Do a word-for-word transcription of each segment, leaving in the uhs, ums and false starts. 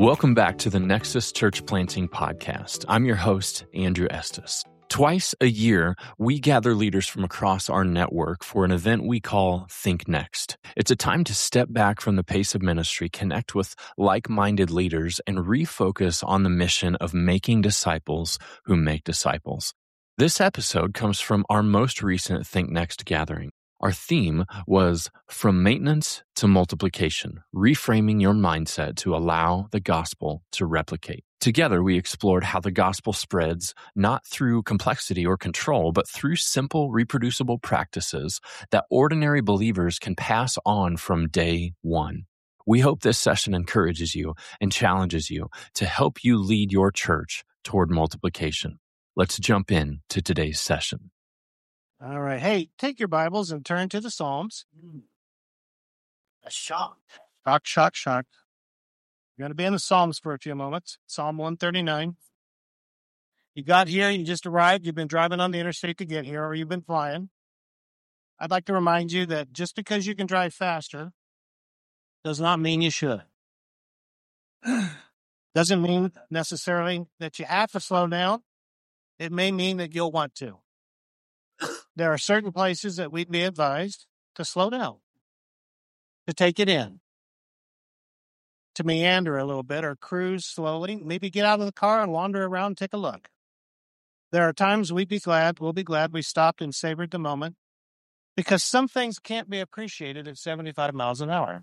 Welcome back to the Nexus Church Planting Podcast. I'm your host, Andrew Estes. Twice a year, we gather leaders from across our network for an event we call Think Next. It's a time to step back from the pace of ministry, connect with like-minded leaders, and refocus on the mission of making disciples who make disciples. This episode comes from our most recent Think Next gathering. Our theme was From Maintenance to Multiplication, reframing your mindset to allow the gospel to replicate. Together, we explored how the gospel spreads not through complexity or control, but through simple, reproducible practices that ordinary believers can pass on from day one. We hope this session encourages you and challenges you to help you lead your church toward multiplication. Let's jump in to today's session. All right. Hey, take your Bibles and turn to the Psalms. A shock. Shock, shock, shock. We're going to be in the Psalms for a few moments. Psalm one thirty-nine. You got here, you just arrived, you've been driving on the interstate to get here, or you've been flying. I'd like to remind you that just because you can drive faster does not mean you should. Doesn't mean necessarily that you have to slow down. It may mean that you'll want to. There are certain places that we'd be advised to slow down, to take it in, to meander a little bit or cruise slowly, maybe get out of the car and wander around and take a look. There are times we'd be glad, we'll be glad we stopped and savored the moment, because some things can't be appreciated at seventy-five miles an hour.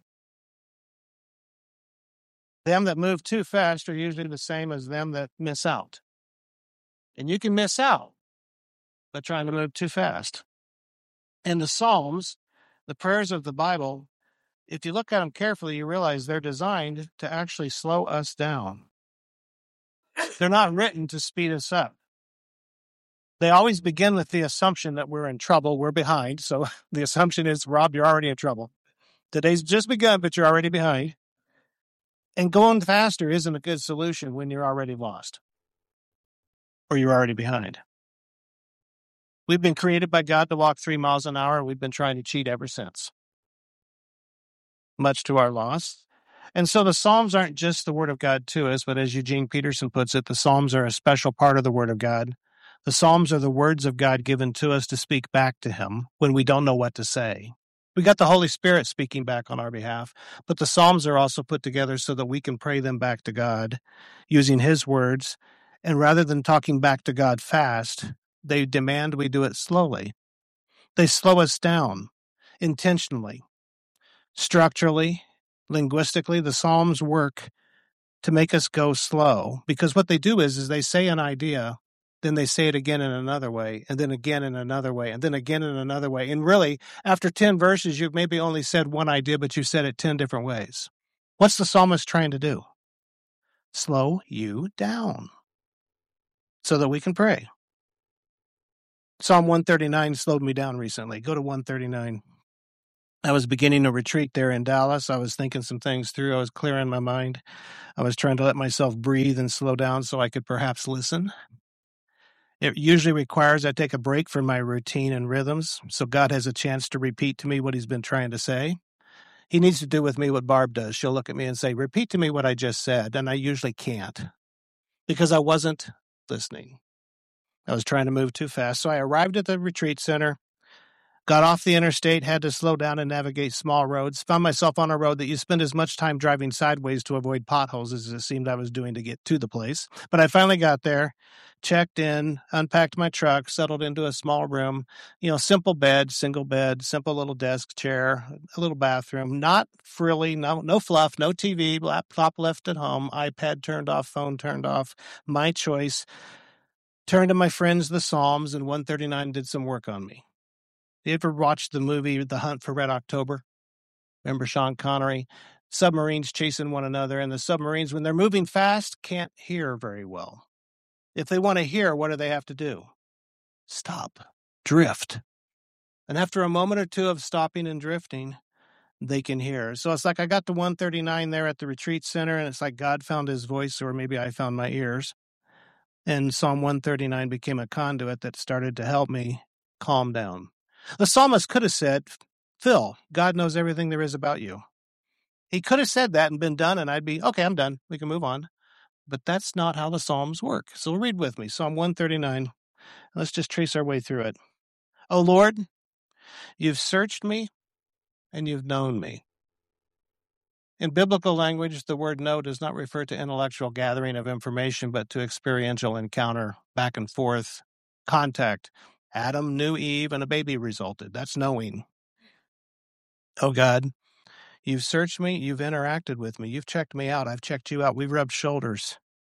Them that move too fast are usually the same as them that miss out. And you can miss out by trying to move too fast. And the Psalms, the prayers of the Bible, if you look at them carefully, you realize they're designed to actually slow us down. They're not written to speed us up. They always begin with the assumption that we're in trouble, we're behind. So the assumption is, Rob, you're already in trouble. Today's just begun, but you're already behind. And going faster isn't a good solution when you're already lost or you're already behind. We've been created by God to walk three miles an hour. We've been trying to cheat ever since, much to our loss. And so the Psalms aren't just the Word of God to us, but as Eugene Peterson puts it, the Psalms are a special part of the Word of God. The Psalms are the words of God given to us to speak back to Him when we don't know what to say. We got the Holy Spirit speaking back on our behalf, but the Psalms are also put together so that we can pray them back to God using His words. And rather than talking back to God fast, they demand we do it slowly. They slow us down intentionally. Structurally, linguistically, the Psalms work to make us go slow, because what they do is, is they say an idea, then they say it again in another way, and then again in another way, and then again in another way. And really, after ten verses, you've maybe only said one idea, but you said it ten different ways. What's the psalmist trying to do? Slow you down so that we can pray. Psalm one thirty-nine slowed me down recently. Go to one thirty-nine. I was beginning a retreat there in Dallas. I was thinking some things through. I was clearing my mind. I was trying to let myself breathe and slow down so I could perhaps listen. It usually requires I take a break from my routine and rhythms, so God has a chance to repeat to me what He's been trying to say. He needs to do with me what Barb does. She'll look at me and say, repeat to me what I just said, and I usually can't because I wasn't listening. I was trying to move too fast. So I arrived at the retreat center, got off the interstate, had to slow down and navigate small roads, found myself on a road that you spend as much time driving sideways to avoid potholes as it seemed I was doing to get to the place. But I finally got there, checked in, unpacked my truck, settled into a small room, you know, simple bed, single bed, simple little desk, chair, a little bathroom, not frilly, no, no fluff, no T V, laptop left at home, iPad turned off, phone turned off, my choice. Turned to my friends, the Psalms, and one thirty-nine did some work on me. You ever watched the movie The Hunt for Red October? Remember Sean Connery? Submarines chasing one another, and the submarines, when they're moving fast, can't hear very well. If they want to hear, what do they have to do? Stop. Drift. And after a moment or two of stopping and drifting, they can hear. So it's like I got to one thirty-nine there at the retreat center, and it's like God found His voice, or maybe I found my ears. And Psalm one thirty-nine became a conduit that started to help me calm down. The psalmist could have said, Phil, God knows everything there is about you. He could have said that and been done, and I'd be, okay, I'm done. We can move on. But that's not how the Psalms work. So read with me, Psalm one thirty-nine. Let's just trace our way through it. O Lord, you've searched me and you've known me. In biblical language, the word know does not refer to intellectual gathering of information, but to experiential encounter, back and forth, contact. Adam knew Eve and a baby resulted. That's knowing. Oh God, you've searched me, you've interacted with me, you've checked me out, I've checked you out, we've rubbed shoulders.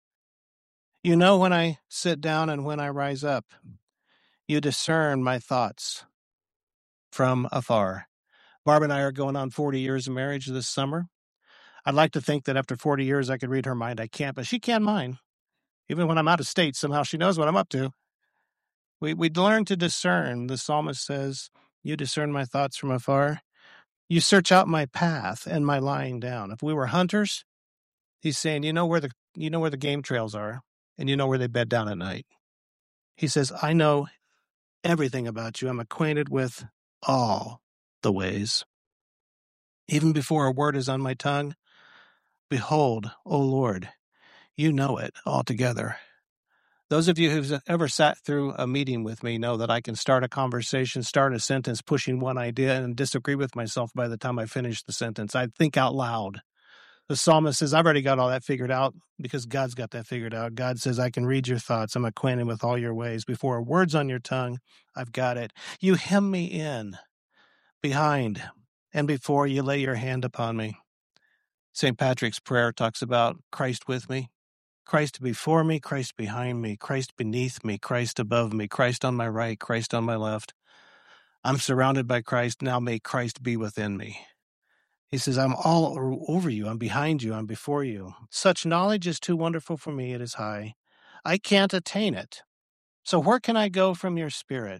You know when I sit down and when I rise up. You discern my thoughts from afar. Barb and I are going on forty years of marriage this summer. I'd like to think that after forty years I could read her mind. I can't, but she can mine. Even when I'm out of state, somehow she knows what I'm up to. We we learn to discern. The psalmist says, you discern my thoughts from afar. You search out my path and my lying down. If we were hunters, he's saying, you know where the you know where the game trails are, and you know where they bed down at night. He says, I know everything about you. I'm acquainted with all the ways. Even before a word is on my tongue, behold, O Lord, you know it altogether. Those of you who've ever sat through a meeting with me know that I can start a conversation, start a sentence, pushing one idea, and disagree with myself by the time I finish the sentence. I think out loud. The psalmist says, I've already got all that figured out because God's got that figured out. God says, I can read your thoughts. I'm acquainted with all your ways. Before a word's on your tongue, I've got it. You hem me in behind and before you lay your hand upon me. Saint Patrick's prayer talks about Christ with me. Christ before me, Christ behind me, Christ beneath me, Christ above me, Christ on my right, Christ on my left. I'm surrounded by Christ. Now may Christ be within me. He says, I'm all over you. I'm behind you. I'm before you. Such knowledge is too wonderful for me. It is high. I can't attain it. So where can I go from your spirit?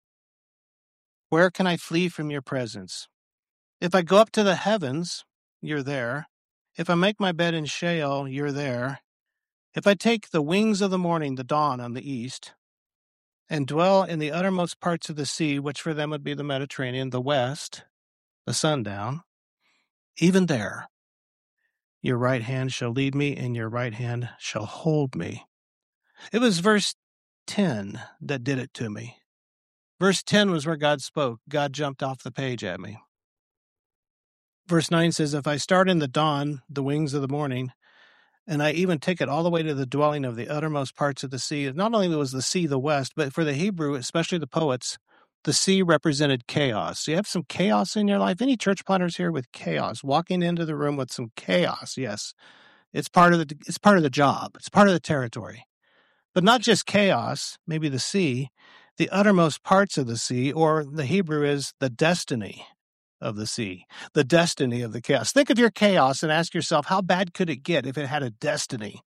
Where can I flee from your presence? If I go up to the heavens, you're there. If I make my bed in Sheol, you're there. If I take the wings of the morning, the dawn on the east, and dwell in the uttermost parts of the sea, which for them would be the Mediterranean, the west, the sundown, even there, your right hand shall lead me, and your right hand shall hold me. It was verse ten that did it to me. Verse ten was where God spoke. God jumped off the page at me. Verse nine says, if I start in the dawn, the wings of the morning, and I even take it all the way to the dwelling of the uttermost parts of the sea. Not only was the sea the west, but for the Hebrew, especially the poets, the sea represented chaos. So you have some chaos in your life. Any church planters here with chaos, walking into the room with some chaos? Yes, it's part of the it's part of the job. It's part of the territory. But not just chaos, maybe the sea, the uttermost parts of the sea, or the Hebrew is the destiny of the sea, the destiny of the chaos. Think of your chaos and ask yourself, how bad could it get if it had a destiny?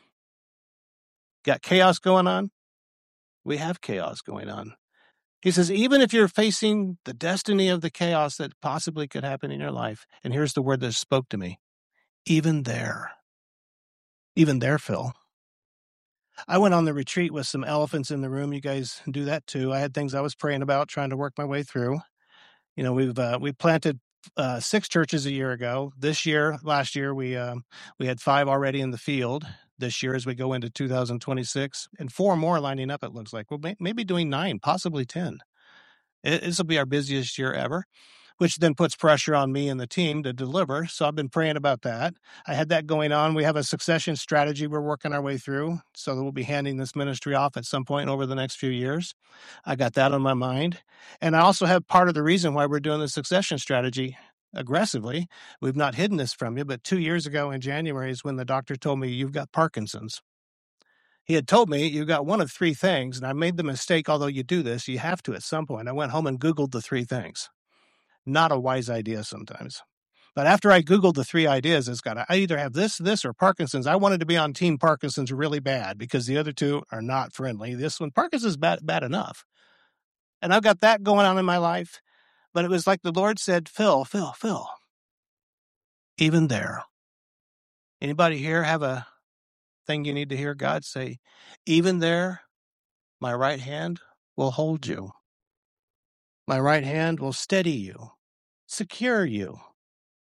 Got chaos going on? We have chaos going on. He says, even if you're facing the destiny of the chaos that possibly could happen in your life, and here's the word that spoke to me, even there, even there, Phil. I went on the retreat with some elephants in the room. You guys do that too. I had things I was praying about, trying to work my way through. You know, we've uh, we planted uh, six churches a year ago. This year, last year, we um, we had five already in the field. This year, as we go into two thousand twenty-six, and four more lining up, it looks like. We'll may- maybe doing nine, possibly ten. This will be our busiest year ever, which then puts pressure on me and the team to deliver. So I've been praying about that. I had that going on. We have a succession strategy we're working our way through, so that we'll be handing this ministry off at some point over the next few years. I got that on my mind. And I also have part of the reason why we're doing the succession strategy aggressively. We've not hidden this from you, but two years ago in January is when the doctor told me, you've got Parkinson's. He had told me, you got one of three things, and I made the mistake, although you do this, you have to at some point. I went home and Googled the three things. Not a wise idea sometimes. But after I Googled the three ideas, it's got, I either have this, this, or Parkinson's. I wanted to be on Team Parkinson's really bad because the other two are not friendly. This one, Parkinson's bad, bad enough. And I've got that going on in my life. But it was like the Lord said, Phil, Phil, Phil, even there. Anybody here have a thing you need to hear God say? Even there, my right hand will hold you. My right hand will steady you, secure you.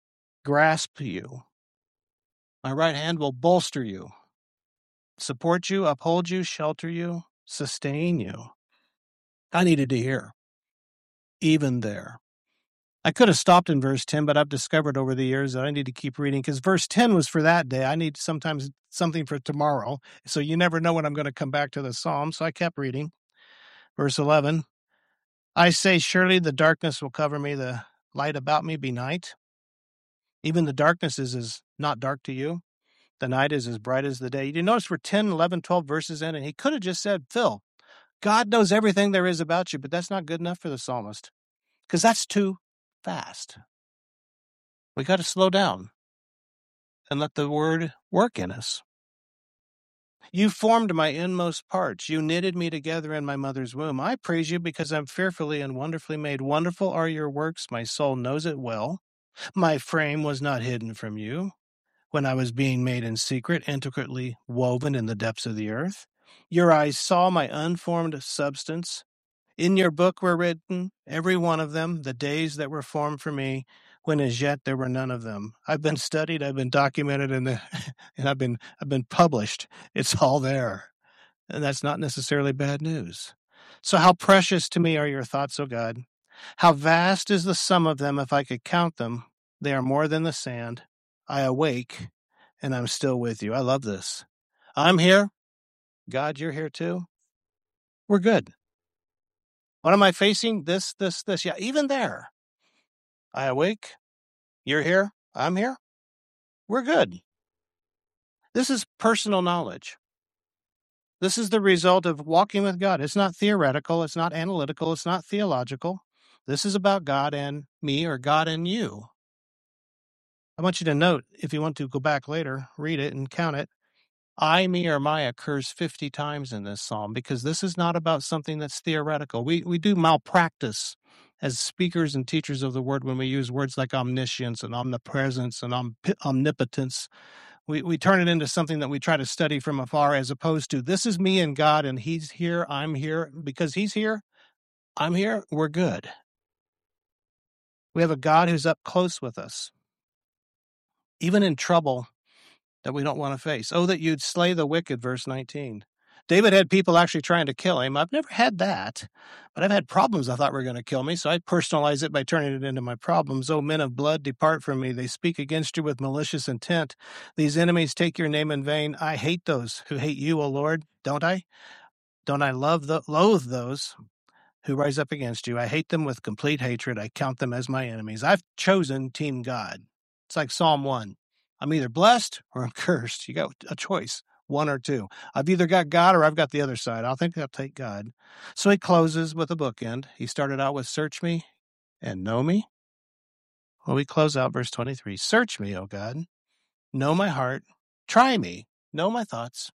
grasp you. My right hand will bolster you, support you, uphold you, shelter you, sustain you. I needed to hear, even there. I could have stopped in verse ten, but I've discovered over the years that I need to keep reading because verse ten was for that day. I need sometimes something for tomorrow. So you never know when I'm going to come back to the Psalm. So I kept reading. Verse eleven, I say, surely the darkness will cover me, the light about me be night. Even the darkness is, is not dark to you. The night is as bright as the day. You notice we're ten, eleven, twelve verses in, and he could have just said, Phil, God knows everything there is about you, but that's not good enough for the psalmist because that's too fast. We got to slow down and let the word work in us. You formed my inmost parts. You knitted me together in my mother's womb. I praise you because I'm fearfully and wonderfully made. Wonderful are your works. My soul knows it well. My frame was not hidden from you when I was being made in secret, intricately woven in the depths of the earth. Your eyes saw my unformed substance. In your book were written, every one of them, the days that were formed for me, when as yet there were none of them. I've been studied, I've been documented, and, the, and I've been I've been published. It's all there. And that's not necessarily bad news. So how precious to me are your thoughts, O God. How vast is the sum of them if I could count them. They are more than the sand. I awake, and I'm still with you. I love this. I'm here. God, you're here too. We're good. What am I facing? This, this, this. Yeah, even there. I awake. You're here. I'm here. We're good. This is personal knowledge. This is the result of walking with God. It's not theoretical. It's not analytical. It's not theological. This is about God and me, or God and you. I want you to note, if you want to go back later, read it and count it. I, me, or my occurs fifty times in this psalm because this is not about something that's theoretical. We we do malpractice as speakers and teachers of the word when we use words like omniscience and omnipresence and om- omnipotence. We we turn it into something that we try to study from afar, as opposed to this is me and God, and he's here, I'm here. Because he's here, I'm here, we're good. We have a God who's up close with us, even in trouble that we don't want to face. Oh, that you'd slay the wicked, verse nineteen. David had people actually trying to kill him. I've never had that, but I've had problems I thought were going to kill me, so I personalize it by turning it into my problems. Oh, men of blood, depart from me. They speak against you with malicious intent. These enemies take your name in vain. I hate those who hate you, O Lord, don't I? Don't I love the, loathe those who rise up against you? I hate them with complete hatred. I count them as my enemies. I've chosen Team God. It's like Psalm one. I'm either blessed or I'm cursed. You got a choice, one or two. I've either got God or I've got the other side. I think I'll take God. So he closes with a bookend. He started out with search me and know me. Well, we close out verse twenty-three. Search me, O God. Know my heart. Try me. Know my thoughts.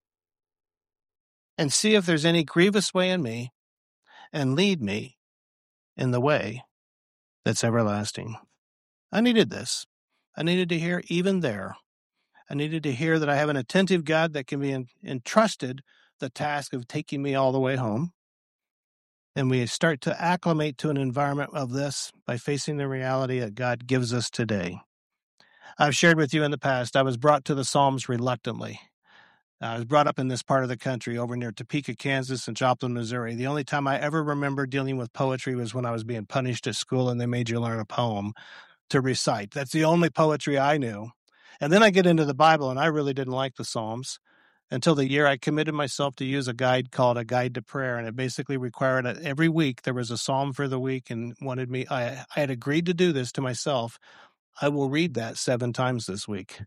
And see if there's any grievous way in me, and lead me in the way that's everlasting. I needed this. I needed to hear even there. I needed to hear that I have an attentive God that can be en- entrusted the task of taking me all the way home. And we start to acclimate to an environment of this by facing the reality that God gives us today. I've shared with you in the past, I was brought to the Psalms reluctantly. I was brought up in this part of the country over near Topeka, Kansas, and Joplin, Missouri. The only time I ever remember dealing with poetry was when I was being punished at school and they made you learn a poem to recite. That's the only poetry I knew. And then I get into the Bible, and I really didn't like the Psalms until the year I committed myself to use a guide called A Guide to Prayer, and it basically required that every week there was a psalm for the week and wanted me, I, I had agreed to do this to myself. I will read that seven times this week.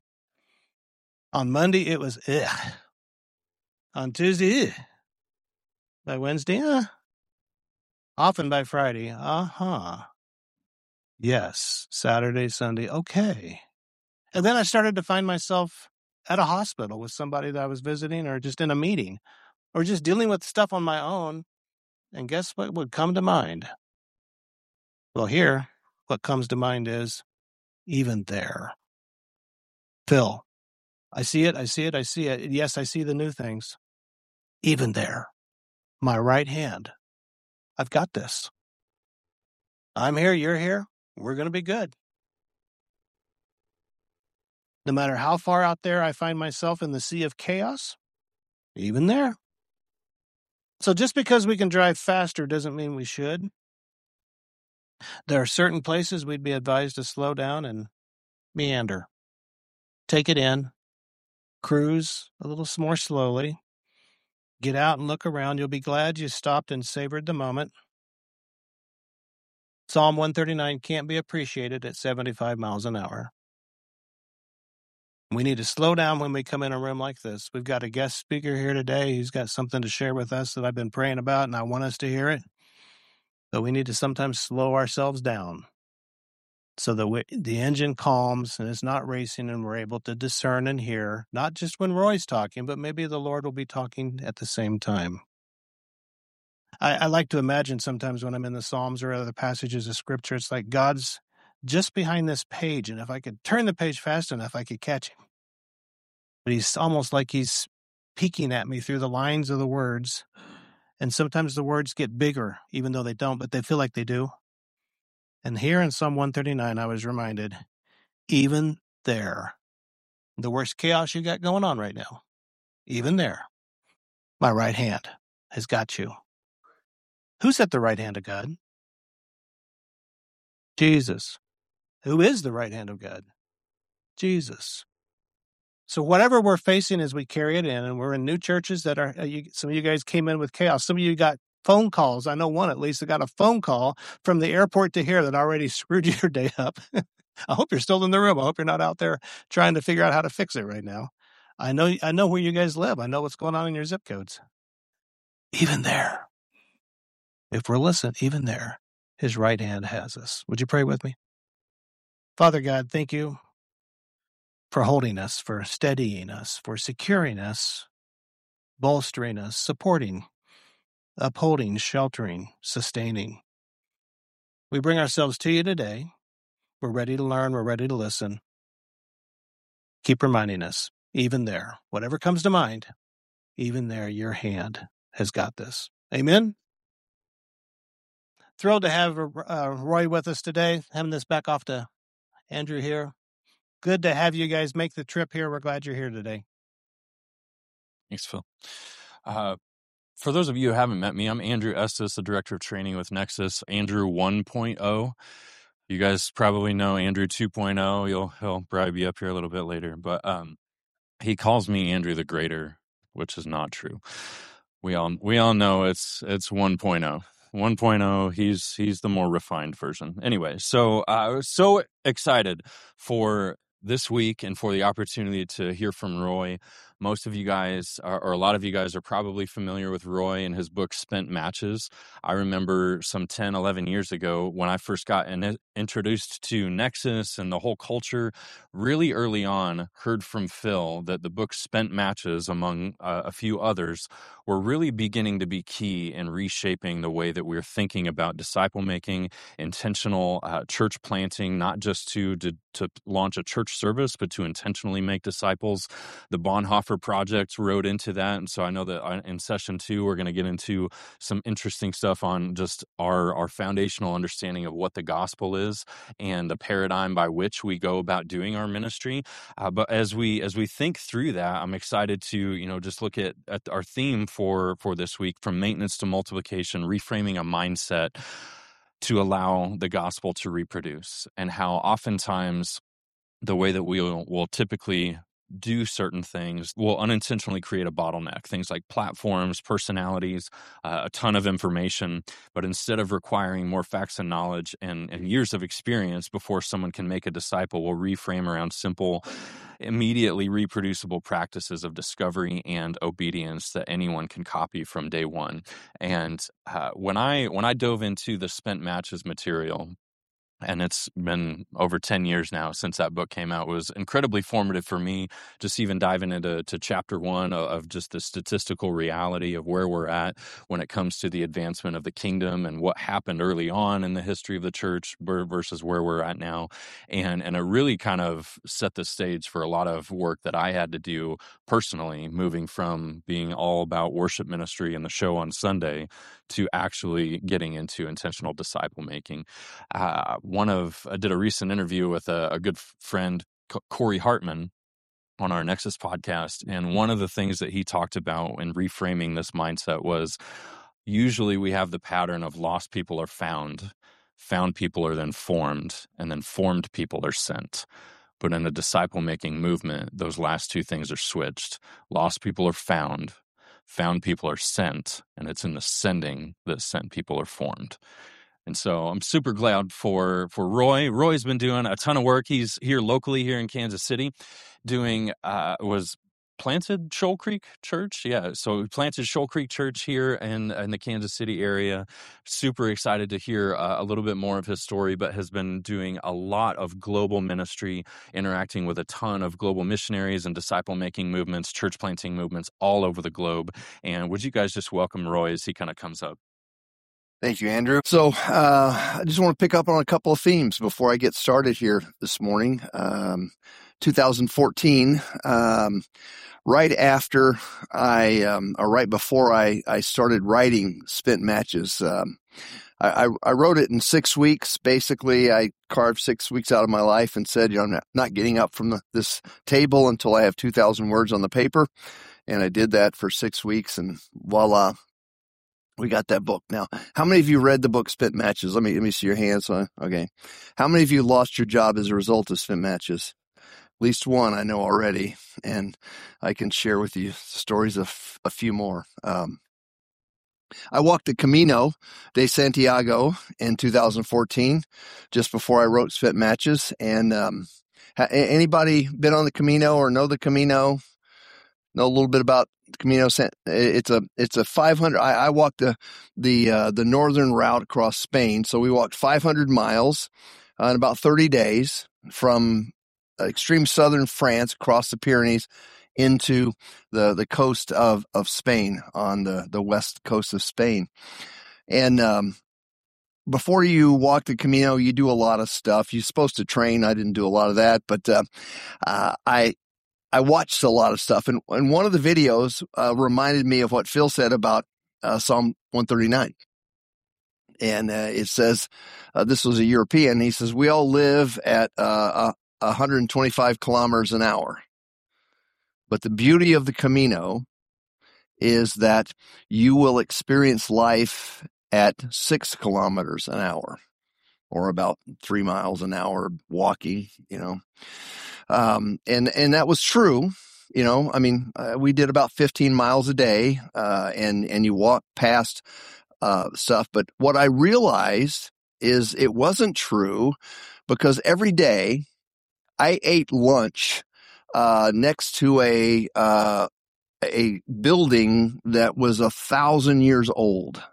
On Monday, it was, ugh. On Tuesday, ugh. By Wednesday, uh. Often by Friday, uh-huh. Yes, Saturday, Sunday, okay. And then I started to find myself at a hospital with somebody that I was visiting, or just in a meeting, or just dealing with stuff on my own. And guess what would come to mind? Well, here, what comes to mind is, even there. Phil, I see it, I see it, I see it. Yes, I see the new things. Even there. My right hand. I've got this. I'm here, you're here. We're going to be good. No matter how far out there I find myself in the sea of chaos, even there. So just because we can drive faster doesn't mean we should. There are certain places we'd be advised to slow down and meander. Take it in, cruise a little more slowly, get out and look around. You'll be glad you stopped and savored the moment. Psalm one thirty-nine can't be appreciated at seventy-five miles an hour. We need to slow down when we come in a room like this. We've got a guest speaker here today. He's got something to share with us that I've been praying about, and I want us to hear it. But we need to sometimes slow ourselves down so that we, the engine calms and it's not racing, and we're able to discern and hear, not just when Roy's talking, but maybe the Lord will be talking at the same time. I, I like to imagine sometimes when I'm in the Psalms or other passages of Scripture, it's like God's just behind this page, and if I could turn the page fast enough, I could catch him. But he's almost like he's peeking at me through the lines of the words, and sometimes the words get bigger, even though they don't, but they feel like they do. And here in Psalm one thirty-nine, I was reminded, even there, the worst chaos you got going on right now, even there, my right hand has got you. Who's at the right hand of God? Jesus. Who is the right hand of God? Jesus. So whatever we're facing as we carry it in, and we're in new churches that are, uh, you, some of you guys came in with chaos. Some of you got phone calls. I know one at least that got a phone call from the airport to here that already screwed your day up. I hope you're still in the room. I hope you're not out there trying to figure out how to fix it right now. I know, I know where you guys live. I know what's going on in your zip codes. Even there, if we're listening, even there, his right hand has us. Would you pray with me? Father God, thank you for holding us, for steadying us, for securing us, bolstering us, supporting, upholding, sheltering, sustaining. We bring ourselves to you today. We're ready to learn. We're ready to listen. Keep reminding us, even there, whatever comes to mind, even there, your hand has got this. Amen. Thrilled to have uh, Roy with us today. Having this back off to Andrew here. Good to have you guys make the trip here. We're glad you're here today. Thanks, Phil. Uh, for those of you who haven't met me, I'm Andrew Estes, the Director of Training with Nexus, Andrew one point oh. You guys probably know Andrew two point oh. He'll, he'll probably be up here a little bit later. But um, he calls me Andrew the Greater, which is not true. We all we all know it's it's one point oh. one point oh, he's he's the more refined version. Anyway, so uh, I was so excited for this week and for the opportunity to hear from Roy. Most of you guys, are, or a lot of you guys, are probably familiar with Roy and his book, Spent Matches. I remember some ten, eleven years ago when I first got in, introduced to Nexus and the whole culture, really early on, heard from Phil that the book Spent Matches, among uh, a few others, were really beginning to be key in reshaping the way that we're thinking about disciple making, intentional uh, church planting, not just to, to to launch a church service, but to intentionally make disciples. The Bonhoeffer Project wrote into that, and so I know that in session two we're going to get into some interesting stuff on just our our foundational understanding of what the gospel is and the paradigm by which we go about doing our ministry. Uh, but as we as we think through that, I'm excited to you know just look at, at our theme for for this week, from maintenance to multiplication, reframing a mindset to allow the gospel to reproduce, and how oftentimes the way that we will, will typically do certain things will unintentionally create a bottleneck. Things like platforms, personalities, uh, a ton of information, but instead of requiring more facts and knowledge and, and years of experience before someone can make a disciple, we'll reframe around simple, immediately reproducible practices of discovery and obedience that anyone can copy from day one. And uh, when I when I dove into the Spent Matches material, and it's been over ten years now since that book came out, it was incredibly formative for me, just even diving into to chapter one of, of just the statistical reality of where we're at when it comes to the advancement of the kingdom and what happened early on in the history of the church versus where we're at now. And, and it really kind of set the stage for a lot of work that I had to do personally, moving from being all about worship ministry and the show on Sunday to actually getting into intentional disciple making. Uh, one of I did a recent interview with a, a good friend, Corey Hartman on our Nexus podcast. And one of the things that he talked about in reframing this mindset was usually we have the pattern of lost people are found, found people are then formed, and then formed people are sent. But in a disciple-making movement, those last two things are switched. Lost people are found, found people are sent, and it's in the sending that sent people are formed. And so I'm super glad for for Roy. Roy's been doing a ton of work. He's here locally here in Kansas City doing, uh, was planted Shoal Creek Church. Yeah, so we planted Shoal Creek Church here in, in the Kansas City area. Super excited to hear uh, a little bit more of his story, but has been doing a lot of global ministry, interacting with a ton of global missionaries and disciple-making movements, church planting movements all over the globe. And would you guys just welcome Roy as he kind of comes up? Thank you, Andrew. So uh, I just want to pick up on a couple of themes before I get started here this morning. Um, two thousand fourteen, um, right after I, um, or right before I, I started writing Spent Matches, um, I, I wrote it in six weeks. Basically, I carved six weeks out of my life and said, you know, I'm not, not getting up from the, this table until I have two thousand words on the paper. And I did that for six weeks and voila. We got that book. Now, how many of you read the book Spent Matches? Let me let me see your hands. Okay. How many of you lost your job as a result of Spent Matches? At least one I know already, and I can share with you stories of a few more. Um, I walked the Camino de Santiago in two thousand fourteen, just before I wrote Spent Matches. And um, ha- anybody been on the Camino or know the Camino? Know a little bit about Camino. It's a it's a five hundred. I, I walked the the uh, the northern route across Spain, so we walked five hundred miles uh, in about thirty days from extreme southern France across the Pyrenees into the the coast of of Spain on the the west coast of Spain. And um, before you walk the Camino, you do a lot of stuff. You're supposed to train. I didn't do a lot of that, but uh, uh, I. I watched a lot of stuff, and, and one of the videos uh, reminded me of what Phil said about uh, Psalm one thirty-nine. And uh, it says, uh, this was a European, he says, we all live at uh, one hundred twenty-five kilometers an hour. But the beauty of the Camino is that you will experience life at six kilometers an hour, or about three miles an hour walking, you know. Um, and, and that was true, you know, I mean, uh, we did about fifteen miles a day, uh, and, and you walk past, uh, stuff. But what I realized is it wasn't true because every day I ate lunch, uh, next to a, uh, a building that was a thousand years old.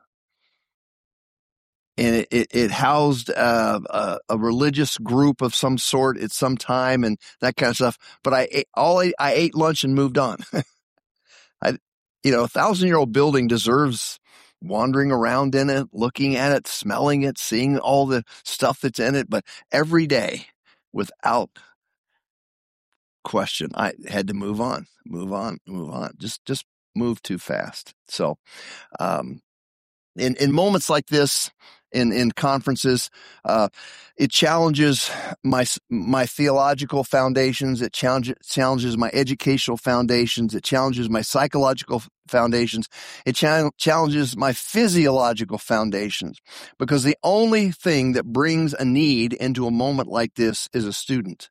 And it, it, it housed uh, a, a religious group of some sort at some time and that kind of stuff. But I ate, all I, I ate lunch and moved on. I, you know, a thousand year old building deserves wandering around in it, looking at it, smelling it, seeing all the stuff that's in it. But every day, without question, I had to move on, move on, move on. Just, just move too fast. So, um, in in moments like this. In, in conferences, uh, it challenges my, my theological foundations. It challenges, challenges my educational foundations. It challenges my psychological foundations. It cha- challenges my physiological foundations, because the only thing that brings a need into a moment like this is a student.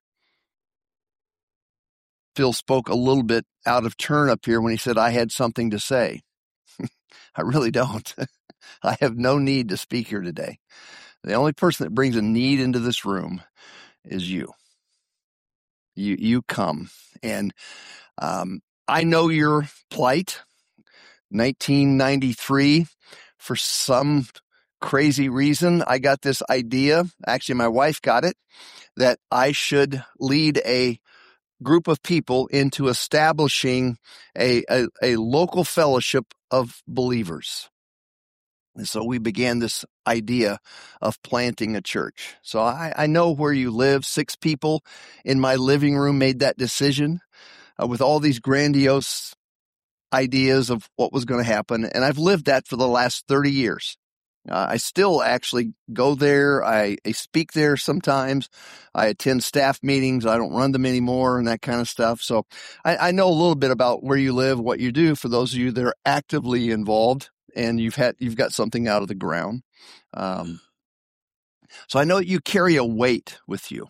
Phil spoke a little bit out of turn up here when he said I had something to say. I really don't. I have no need to speak here today. The only person that brings a need into this room is you. You, you come. And um, I know your plight. nineteen ninety-three, for some crazy reason, I got this idea. Actually, my wife got it, that I should lead a group of people into establishing a, a, a local fellowship of believers. And so we began this idea of planting a church. So I, I know where you live. Six people in my living room made that decision uh, with all these grandiose ideas of what was going to happen. And I've lived that for the last thirty years. Uh, I still actually go there. I, I speak there sometimes. I attend staff meetings. I don't run them anymore and that kind of stuff. So I, I know a little bit about where you live, what you do for those of you that are actively involved and you've had, you've got something out of the ground. Um, so I know you carry a weight with you.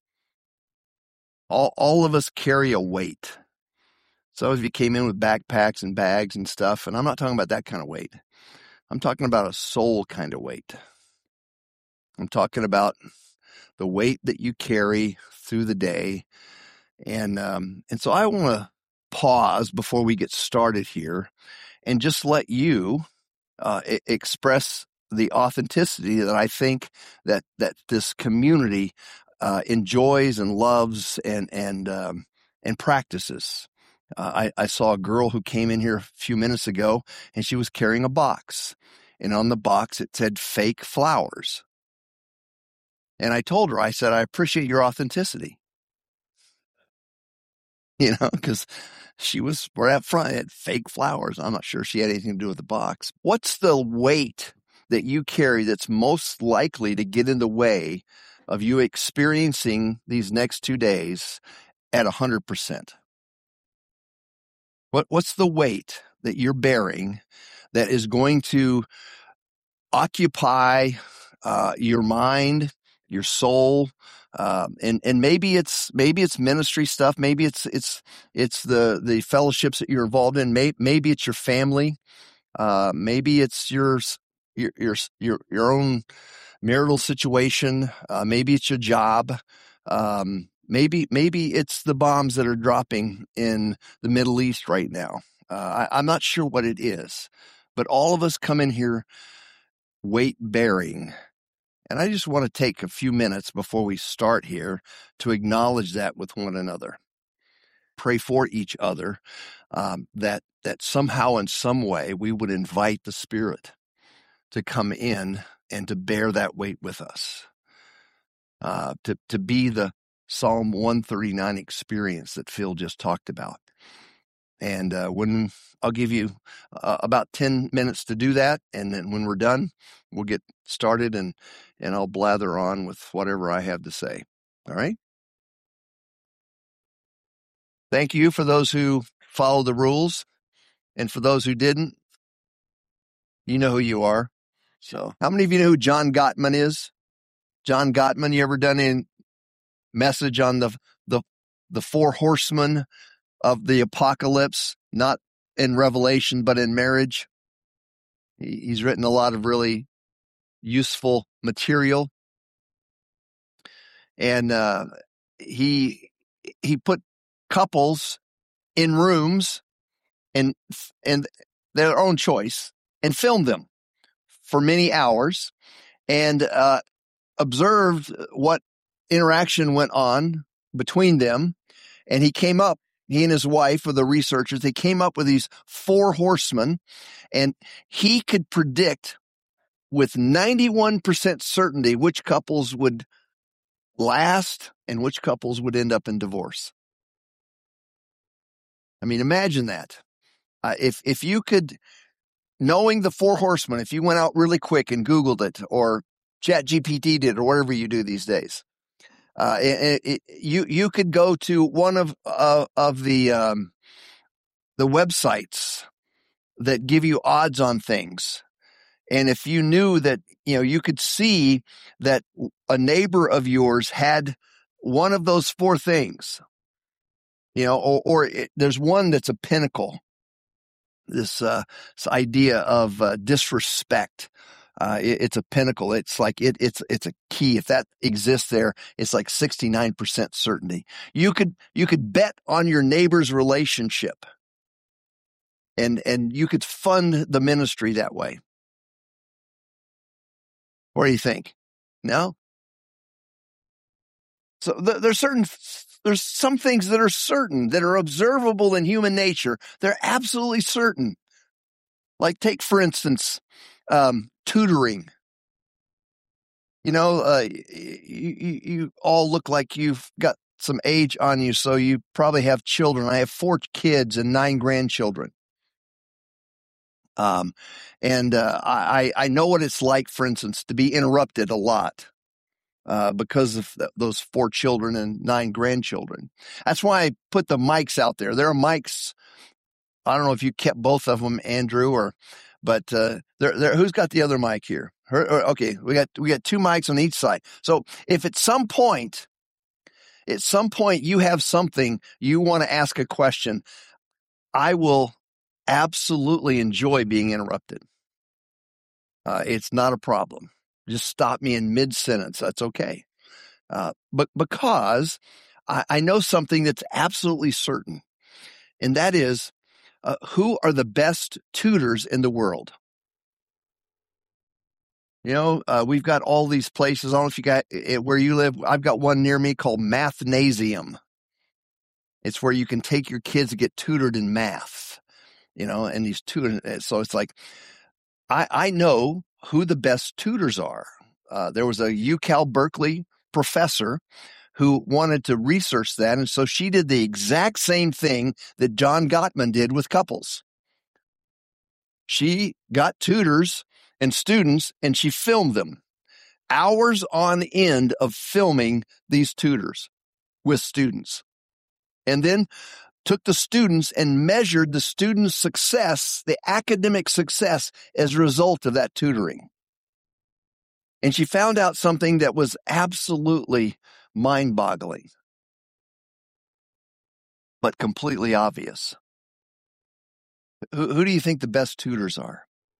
All, all of us carry a weight. Some of you came in with backpacks and bags and stuff, and I'm not talking about that kind of weight. I'm talking about a soul kind of weight. I'm talking about the weight that you carry through the day. And, um, and so I want to pause before we get started here and just let you uh, I- express the authenticity that I think that, that this community uh, enjoys and loves and, and, um, and practices. Uh, I, I saw a girl who came in here a few minutes ago, and she was carrying a box. And on the box, it said fake flowers. And I told her, I said, I appreciate your authenticity. You know, because she was right up front, it had fake flowers. I'm not sure she had anything to do with the box. What's the weight that you carry that's most likely to get in the way of you experiencing these next two days at one hundred percent? What, what's the weight that you're bearing that is going to occupy uh, your mind, your soul, um, and and maybe it's maybe it's ministry stuff, maybe it's it's it's the the fellowships that you're involved in, maybe maybe it's your family, uh, maybe it's your your your your your own marital situation, uh, maybe it's your job. Um, Maybe, maybe it's the bombs that are dropping in the Middle East right now. Uh, I, I'm not sure what it is, but all of us come in here weight bearing. And I just want to take a few minutes before we start here to acknowledge that with one another. Pray for each other, um, that, that somehow in some way we would invite the Spirit to come in and to bear that weight with us, uh, to, to be the Psalm one thirty-nine experience that Phil just talked about. And uh, when I'll give you uh, about ten minutes to do that, and then when we're done, we'll get started and, and I'll blather on with whatever I have to say. All right? Thank you for those who follow the rules. And for those who didn't, you know who you are. So how many of you know who John Gottman is? John Gottman, you ever done a message on the the the four horsemen of the apocalypse, not in Revelation, but in marriage? He's written a lot of really useful material. And uh, he he put couples in rooms and and their own choice and filmed them for many hours and uh, observed what interaction went on between them. And he came up, he and his wife, or the researchers, they came up with these four horsemen, and he could predict with ninety-one percent certainty which couples would last and which couples would end up in divorce. I mean, imagine that. Uh, if, if you could, knowing the four horsemen, if you went out really quick and Googled it, or Chat G P T did, or whatever you do these days, Uh, it, it, you you could go to one of uh, of the um, the websites that give you odds on things, and if you knew that, you know, you could see that a neighbor of yours had one of those four things, you know, or, or it, there's one that's a pinnacle. This uh, this idea of uh, disrespect. Uh, it, it's a pinnacle. It's like it, it's it's a key. If that exists there, it's like sixty-nine percent certainty. You could you could bet on your neighbor's relationship, and and you could fund the ministry that way. What do you think? No. So th- there's certain there's some things that are certain, that are observable in human nature. They're absolutely certain. Like take for instance, um, tutoring. You know, uh, you, you, you all look like you've got some age on you, so you probably have children. I have four kids and nine grandchildren. Um, and uh, I, I know what it's like, for instance, to be interrupted a lot uh, because of th- those four children and nine grandchildren. That's why I put the mics out there. There are mics. I don't know if you kept both of them, Andrew, or but uh, there, there. Who's got the other mic here? Her, or, okay, we got we got two mics on each side. So if at some point, at some point you have something you want to ask a question, I will absolutely enjoy being interrupted. Uh, it's not a problem. Just stop me in mid-sentence. That's okay. Uh, but because I, I know something that's absolutely certain, and that is uh, who are the best tutors in the world? You know, uh, we've got all these places. I don't know if you got it where you live. I've got one near me called Mathnasium. It's where you can take your kids to get tutored in math, you know, and these tutors. So it's like, I, I know who the best tutors are. Uh, there was a UCal Berkeley professor who wanted to research that. And so she did the exact same thing that John Gottman did with couples. She got tutors and students and she filmed them. Hours on end of filming these tutors with students. And then took the students and measured the students' success, the academic success, as a result of that tutoring. And she found out something that was absolutely mind-boggling, but completely obvious. Who, who do you think the best tutors are?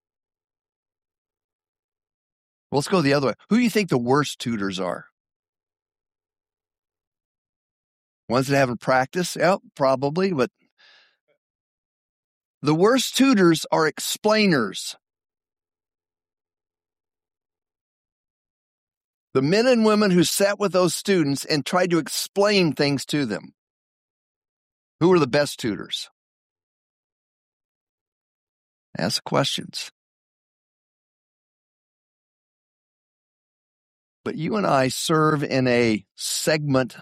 Well, let's go the other way. Who do you think the worst tutors are? Ones that haven't practiced? Yeah, probably, but the worst tutors are explainers. The men and women who sat with those students and tried to explain things to them. Who are the best tutors? Ask questions. But you and I serve in a segment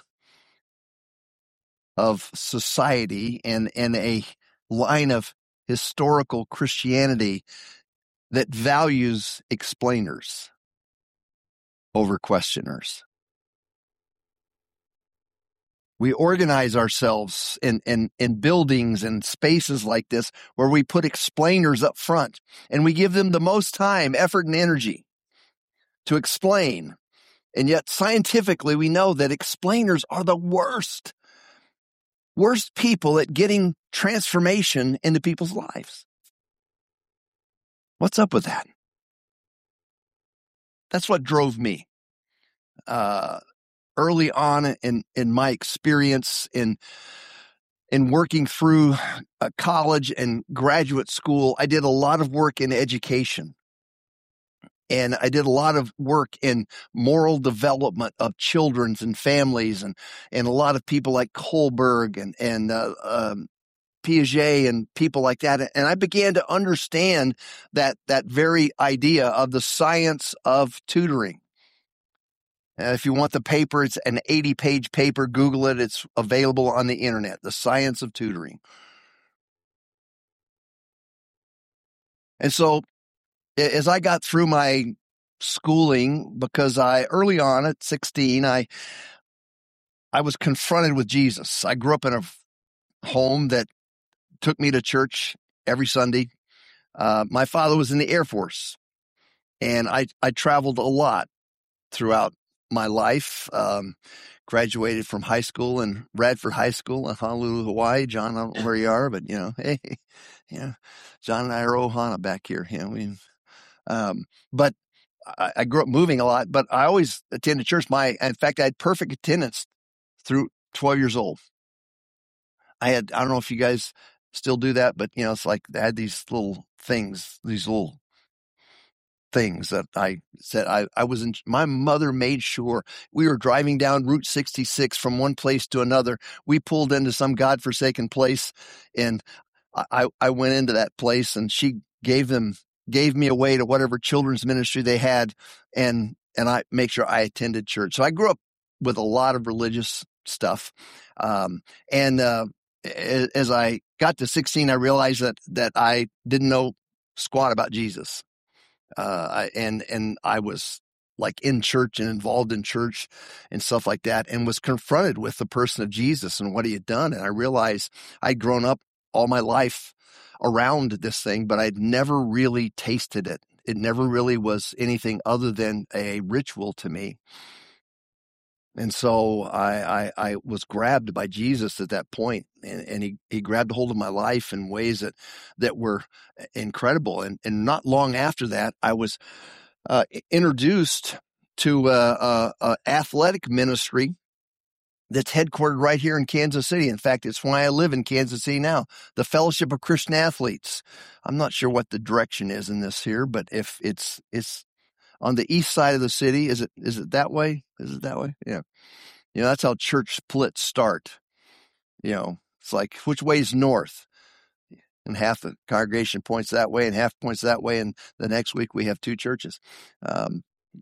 of society and in a line of historical Christianity that values explainers over questioners. We organize ourselves in, in, in buildings and spaces like this where we put explainers up front and we give them the most time, effort, and energy to explain. And yet scientifically, we know that explainers are the worst, worst people at getting transformation into people's lives. What's up with that? That's what drove me. Uh, early on in, in my experience in, in working through uh, college and graduate school, I did a lot of work in education. And I did a lot of work in moral development of children and families, and, and a lot of people like Kohlberg and, and uh, um, Piaget and people like that. And I began to understand that, that very idea of the science of tutoring. Uh, if you want the paper, it's an eighty-page paper. Google it. It's available on the internet, The Science of Tutoring. And so as I got through my schooling, because I, early on at sixteen, I, I was confronted with Jesus. I grew up in a home that took me to church every Sunday. Uh, my father was in the Air Force, and I, I traveled a lot throughout my life. Um, graduated from high school in Radford High School in Honolulu, Hawaii. John, I don't know where you are, but, you know, hey, yeah, John and I are Ohana back here. You know, we, um, but I, I grew up moving a lot, but I always attended church. My, in fact, I had perfect attendance through twelve years old. I had, I don't know if you guys still do that, but, you know, it's like they had these little things, these little things that I said I, I was in. My mother made sure we were driving down Route sixty-six from one place to another. We pulled into some godforsaken place, and I, I went into that place, and she gave them, gave me away to whatever children's ministry they had, and and I make sure I attended church. So I grew up with a lot of religious stuff, um, and uh, as I got to sixteen, I realized that that I didn't know squat about Jesus. Uh, I, and, and I was like in church and involved in church and stuff like that, and was confronted with the person of Jesus and what he had done. And I realized I'd grown up all my life around this thing, but I'd never really tasted it. It never really was anything other than a ritual to me. And so I, I, I was grabbed by Jesus at that point, and, and he, he grabbed hold of my life in ways that, that were incredible. And, and not long after that, I was uh, introduced to a, a, a athletic ministry that's headquartered right here in Kansas City. In fact, it's why I live in Kansas City now, the Fellowship of Christian Athletes. I'm not sure what the direction is in this here, but if it's, it's on the east side of the city, is it, is it that way? Is it that way? Yeah. You know, that's how church splits start. You know, it's like, which way is north? And half the congregation points that way and half points that way. And the next week we have two churches. Um,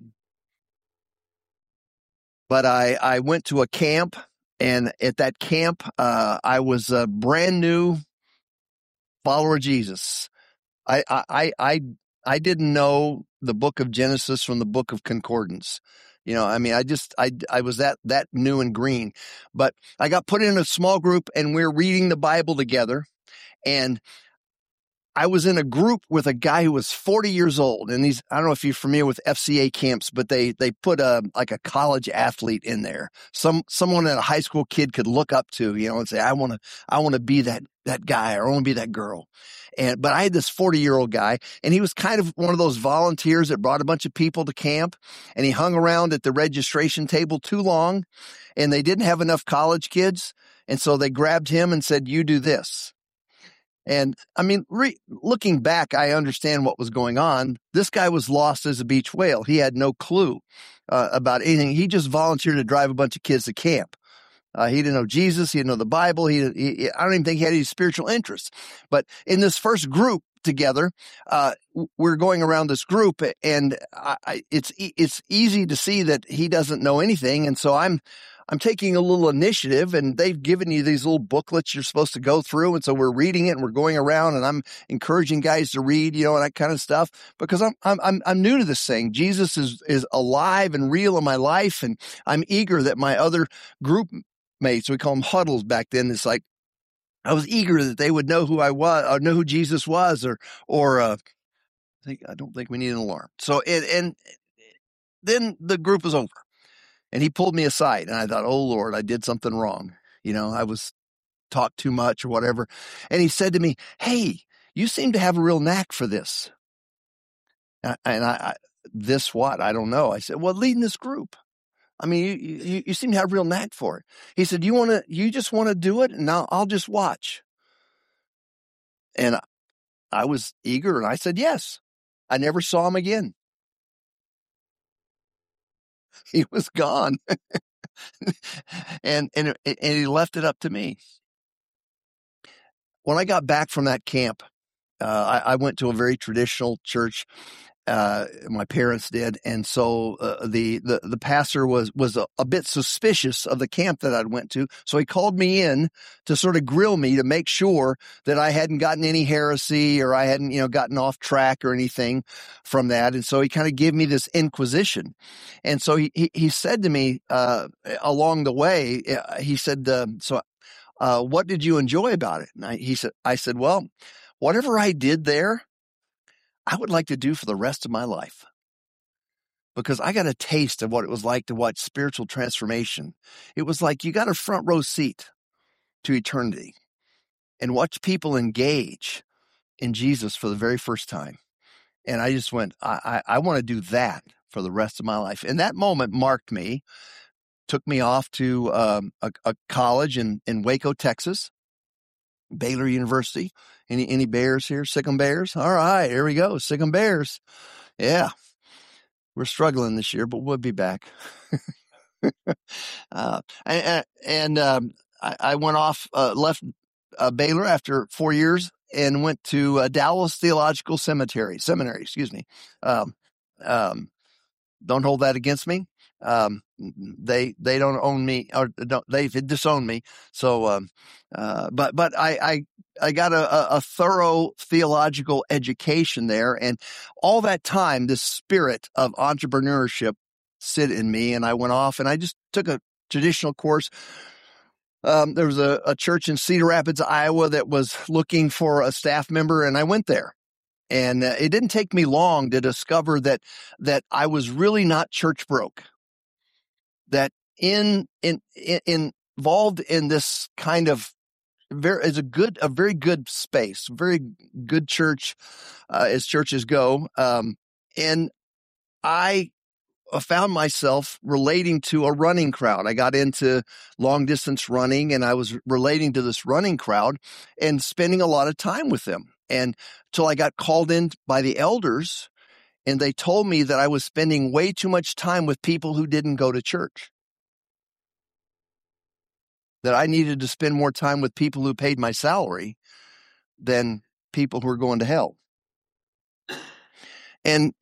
But I, I went to a camp, and at that camp, uh, I was a brand new follower of Jesus. I, I, I, I didn't know the book of Genesis from the book of Concordance. You know, I mean, I just, I, I was that, that new and green, but I got put in a small group, and we're reading the Bible together. And I was in a group with a guy who was forty years old, and he's, I don't know if you're familiar with F C A camps, but they, they put a, like a college athlete in there. Some, someone that a high school kid could look up to, you know, and say, I want to, I want to be that, that guy, or I want to be that girl. And, but I had this forty year old guy, and he was kind of one of those volunteers that brought a bunch of people to camp, and he hung around at the registration table too long, and they didn't have enough college kids. And so they grabbed him and said, you do this. And I mean, re- looking back, I understand what was going on. This guy was lost as a beach whale. He had no clue uh, about anything. He just volunteered to drive a bunch of kids to camp. Uh, he didn't know Jesus. He didn't know the Bible. He, he, I don't even think he had any spiritual interests. But in this first group together, uh, we're going around this group, and I, I, it's it's easy to see that he doesn't know anything. And so I'm I'm taking a little initiative, and they've given you these little booklets you're supposed to go through. And so we're reading it, and we're going around, and I'm encouraging guys to read, you know, and that kind of stuff, because I'm, I'm, I'm, I'm new to this thing. Jesus is, is alive and real in my life. And I'm eager that my other group mates, we call them huddles back then. It's like, I was eager that they would know who I was, or know who Jesus was, or, or, uh, I think, I don't think we need an alarm. So, and, and then the group was over. And he pulled me aside, and I thought, oh, Lord, I did something wrong. You know, I was talked too much or whatever. And he said to me, hey, you seem to have a real knack for this. And I, and I, I this what? I don't know. I said, well, leading this group. I mean, you, you, you seem to have a real knack for it. He said, you want to, you just want to do it, and I'll, I'll just watch. And I was eager, and I said, yes. I never saw him again. He was gone. and, and, and he left it up to me. When I got back from that camp, uh, I, I went to a very traditional church. Uh, my parents did. And so, uh, the, the, the pastor was, was a, a bit suspicious of the camp that I'd went to. So he called me in to sort of grill me to make sure that I hadn't gotten any heresy, or I hadn't, you know, gotten off track or anything from that. And so he kind of gave me this inquisition. And so he, he, he said to me, uh, along the way, he said, uh, so, uh, what did you enjoy about it? And I, he said, I said, well, whatever I did there, I would like to do for the rest of my life, because I got a taste of what it was like to watch spiritual transformation. It was like you got a front row seat to eternity and watch people engage in Jesus for the very first time. And I just went, I, I, I want to do that for the rest of my life. And that moment marked me, took me off to um, a, a college in, in Waco, Texas. Baylor University. Any any Bears here? Sikkim Bears? All right, here we go. Sikkim Bears. Yeah. We're struggling this year, but we'll be back. uh, and and um, I, I went off, uh, left uh, Baylor after four years and went to uh, Dallas Theological Cemetery, Seminary, excuse me. Um, um, don't hold that against me. Um, they they don't own me, or don't, they've disowned me. So, um, uh, but but I I I got a, a thorough theological education there, and all that time, this spirit of entrepreneurship sit in me, and I went off and I just took a traditional course. Um, there was a, a church in Cedar Rapids, Iowa, that was looking for a staff member, and I went there. And uh, it didn't take me long to discover that that I was really not church broke. That in in, in involved in this kind of very is a good a very good space, very good church uh, as churches go, um, and I found myself relating to a running crowd. I got into long distance running, and I was relating to this running crowd and spending a lot of time with them. And till I got called in by the elders, and they told me that I was spending way too much time with people who didn't go to church. That I needed to spend more time with people who paid my salary than people who were going to hell. And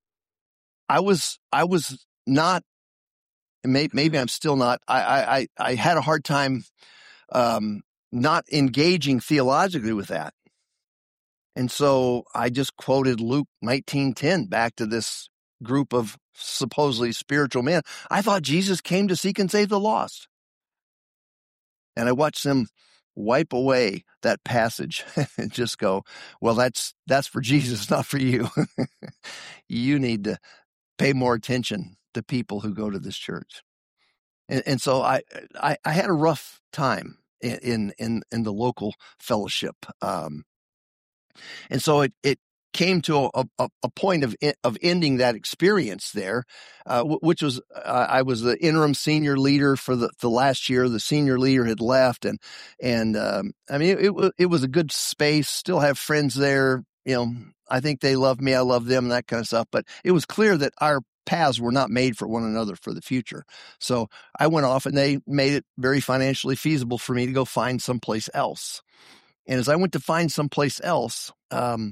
I was, I was not, maybe, maybe I'm still not, I, I, I had a hard time um, not engaging theologically with that. And so I just quoted Luke nineteen ten back to this group of supposedly spiritual men. I thought Jesus came to seek and save the lost. And I watched them wipe away that passage and just go, well, that's that's for Jesus, not for you. You need to pay more attention to people who go to this church. And, and so I, I I had a rough time in in in the local fellowship. Um, and so it it came to a, a, a point of of ending that experience there, uh, which was uh, I was the interim senior leader for the, the last year. The senior leader had left, and and um, I mean it, it it was a good space. Still have friends there. You know, I think they love me. I love them, and that kind of stuff. But it was clear that our paths were not made for one another for the future. So I went off, and they made it very financially feasible for me to go find someplace else. And as I went to find someplace else, um,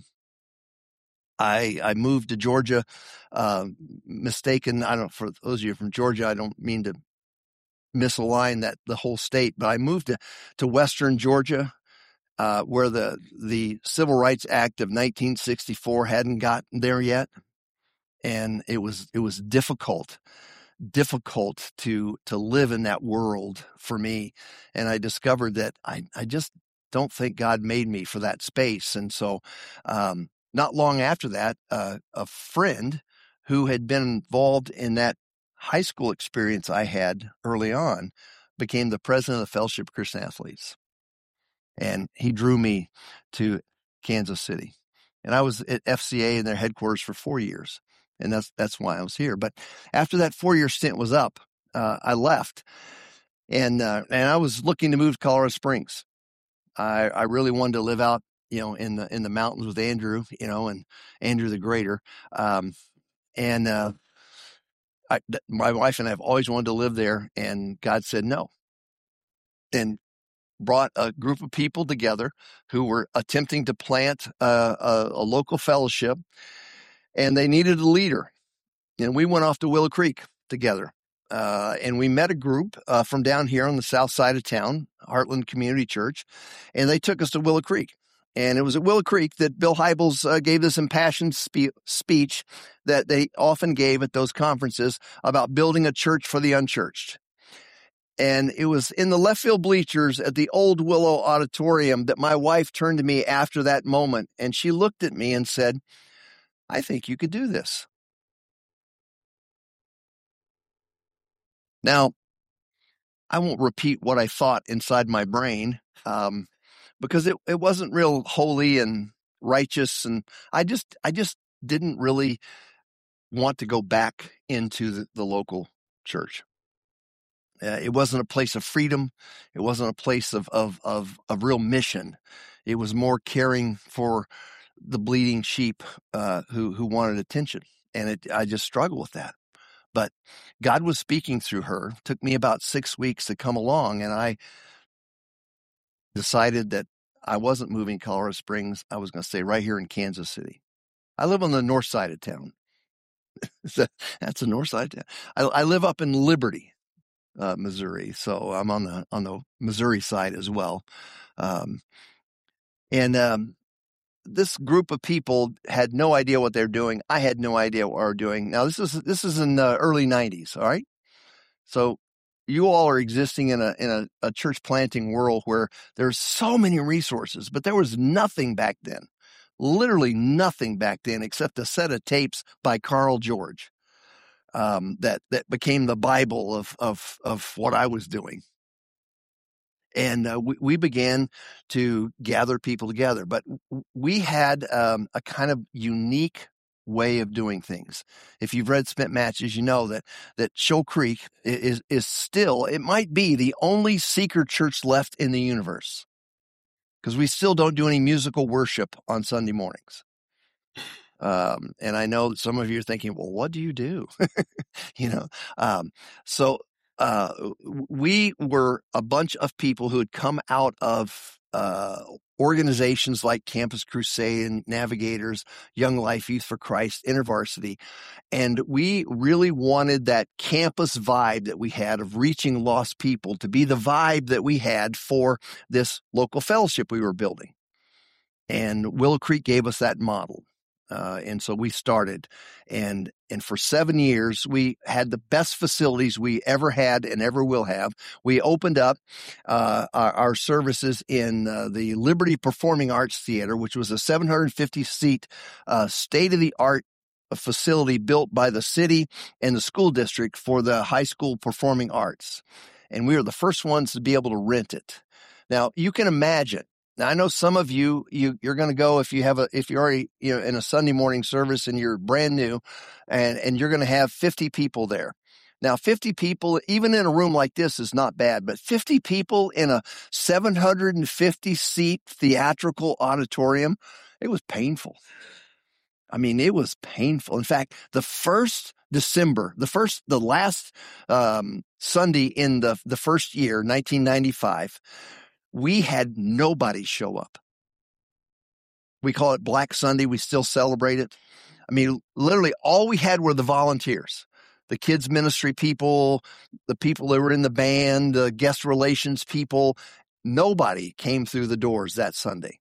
I, I moved to Georgia, uh, mistaken. I don't, for those of you from Georgia, I don't mean to misalign that the whole state, but I moved to, to Western Georgia, uh, where the, the Civil Rights Act of nineteen sixty-four hadn't gotten there yet. And it was, it was difficult, difficult to, to live in that world for me. And I discovered that I, I just don't think God made me for that space. And so, um, not long after that, uh, a friend who had been involved in that high school experience I had early on became the president of the Fellowship of Christian Athletes. And he drew me to Kansas City. And I was at F C A in their headquarters for four years. And that's that's why I was here. But after that four-year stint was up, uh, I left. And uh, and I was looking to move to Colorado Springs. I, I really wanted to live out, you know, in the in the mountains with Andrew, you know, and Andrew the Greater. Um, and uh, I, my wife and I have always wanted to live there, and God said no. And brought a group of people together who were attempting to plant a, a, a local fellowship, and they needed a leader. And we went off to Willow Creek together. Uh, and we met a group uh, from down here on the south side of town, Heartland Community Church, and they took us to Willow Creek. And it was at Willow Creek that Bill Hybels uh, gave this impassioned spe- speech that they often gave at those conferences about building a church for the unchurched. And it was in the left field bleachers at the old Willow Auditorium that my wife turned to me after that moment, and she looked at me and said, I think you could do this. Now, I won't repeat what I thought inside my brain, um, because it, it wasn't real holy and righteous. And I just, I just didn't really want to go back into the, the local church. Uh, it wasn't a place of freedom. It wasn't a place of, of, of, of real mission. It was more caring for the bleeding sheep, uh, who, who wanted attention. And it, I just struggled with that. But God was speaking through her. It took me about six weeks to come along, and I decided that I wasn't moving to Colorado Springs. I was going to stay right here in Kansas City. I live on the north side of town. That's the north side. I, I live up in Liberty, uh, Missouri, so I'm on the on the Missouri side as well. Um, and um, this group of people had no idea what they're doing. I had no idea what we were doing. Now this is this is in the early nineties. All right, so you all are existing in a in a, a church planting world where there's so many resources, but there was nothing back then. Literally nothing back then except a set of tapes by Carl George um, that that became the Bible of of of what I was doing. And uh, we, we began to gather people together, but we had um, a kind of unique way of doing things. If you've read Spent Matches, you know that that Shoal Creek is is still, it might be the only seeker church left in the universe, because we still don't do any musical worship on Sunday mornings. Um, and I know that some of you are thinking, well, what do you do? you know, um, so uh, we were a bunch of people who had come out of uh, organizations like Campus Crusade and Navigators, Young Life, Youth for Christ, InterVarsity. And we really wanted that campus vibe that we had of reaching lost people to be the vibe that we had for this local fellowship we were building. And Willow Creek gave us that model. Uh, and so we started, and and for seven years, we had the best facilities we ever had and ever will have. We opened up uh, our, our services in uh, the Liberty Performing Arts Theater, which was a seven hundred fifty seat uh, state-of-the-art facility built by the city and the school district for the high school performing arts. And we were the first ones to be able to rent it. Now, you can imagine. Now, I know some of you, you, you're going to go if you have a, if you're already, you know, in a Sunday morning service and you're brand new and, and you're going to have fifty people there. Now, fifty people, even in a room like this is not bad, but fifty people in a seven hundred fifty seat theatrical auditorium, it was painful. I mean, it was painful. In fact, the first December, the first, the last um, Sunday in the, the first year, nineteen ninety-five, we had nobody show up. We call it Black Sunday. We still celebrate it. I mean, literally all we had were the volunteers, the kids ministry people, the people that were in the band, the guest relations people. Nobody came through the doors that Sunday.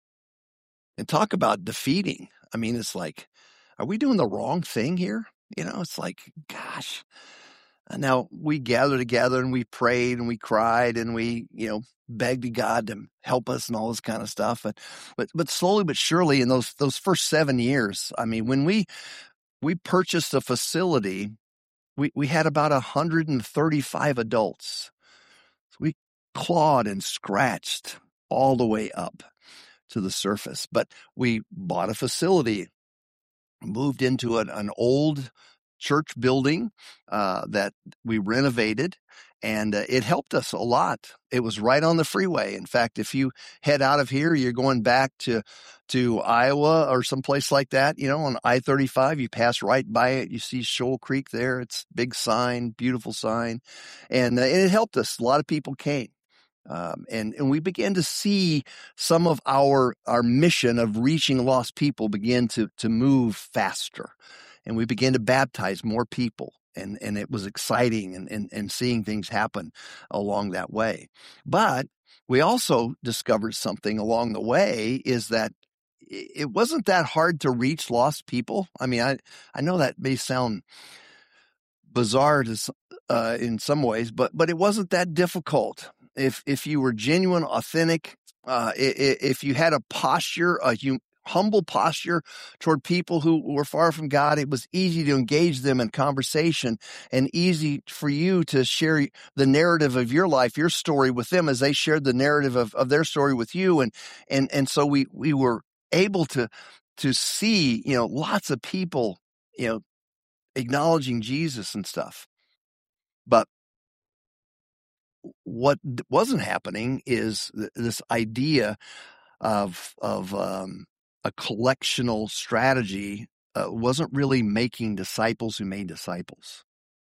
And talk about defeating. I mean, it's like, are we doing the wrong thing here? You know, it's like, gosh. And now we gathered together and we prayed and we cried and we, you know, begged God to help us and all this kind of stuff. But, but, but slowly but surely in those, those first seven years, I mean, when we, we purchased a facility, we, we had about one hundred thirty-five adults. So we clawed and scratched all the way up to the surface, but we bought a facility, moved into an, an old church building uh, that we renovated, and uh, it helped us a lot. It was right on the freeway. In fact, if you head out of here, you're going back to to Iowa or someplace like that, you know, on I thirty-five, you pass right by it. You see Shoal Creek there. It's big sign, beautiful sign. And, uh, and it helped us. A lot of people came. Um, and, and we began to see some of our, our mission of reaching lost people begin to, to move faster. And we began to baptize more people. And, and it was exciting and, and, and seeing things happen along that way. But we also discovered something along the way is that it wasn't that hard to reach lost people. I mean, I, I know that may sound bizarre to, uh, in some ways, but, but it wasn't that difficult. If, if you were genuine, authentic, uh, if you had a posture, a hum, humble posture toward people who were far from God, it was easy to engage them in conversation and easy for you to share the narrative of your life, your story with them as they shared the narrative of, of their story with you. And, and, and so we, we were able to, to see, you know, lots of people, you know, acknowledging Jesus and stuff. But what wasn't happening is th- this idea of, of, um, a collectional strategy uh, wasn't really making disciples who made disciples.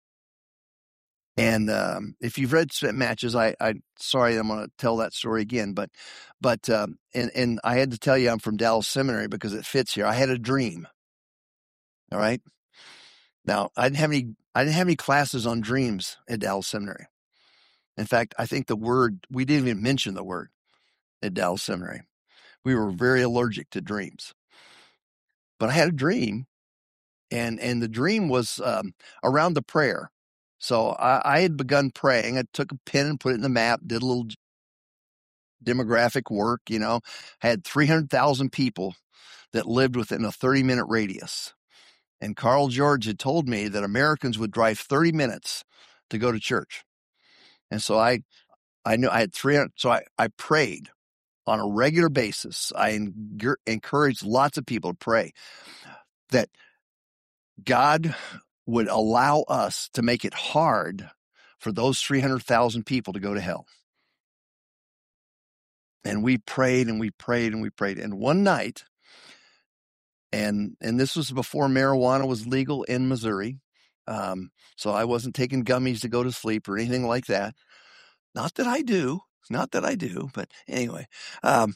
And um, if you've read Spent Matches, I, I sorry I'm going to tell that story again, but but um, and and I had to tell you I'm from Dallas Seminary because it fits here. I had a dream. All right, Now, I didn't have any, I didn't have any classes on dreams at Dallas Seminary. In fact, I think the word, we didn't even mention the word at Dallas Seminary. We were very allergic to dreams. But I had a dream, and, and the dream was um, around the prayer. So I, I had begun praying. I took a pen and put it in the map, did a little demographic work, you know, had three hundred thousand people that lived within a thirty minute radius. And Carl George had told me that Americans would drive thirty minutes to go to church. And so I, I knew I had three hundred. So I, I prayed on a regular basis. I en- encouraged lots of people to pray that God would allow us to make it hard for those three hundred thousand people to go to hell. And we prayed and we prayed and we prayed. And one night, and and this was before marijuana was legal in Missouri, um, so I wasn't taking gummies to go to sleep or anything like that. Not that I do, not that I do, but anyway, um,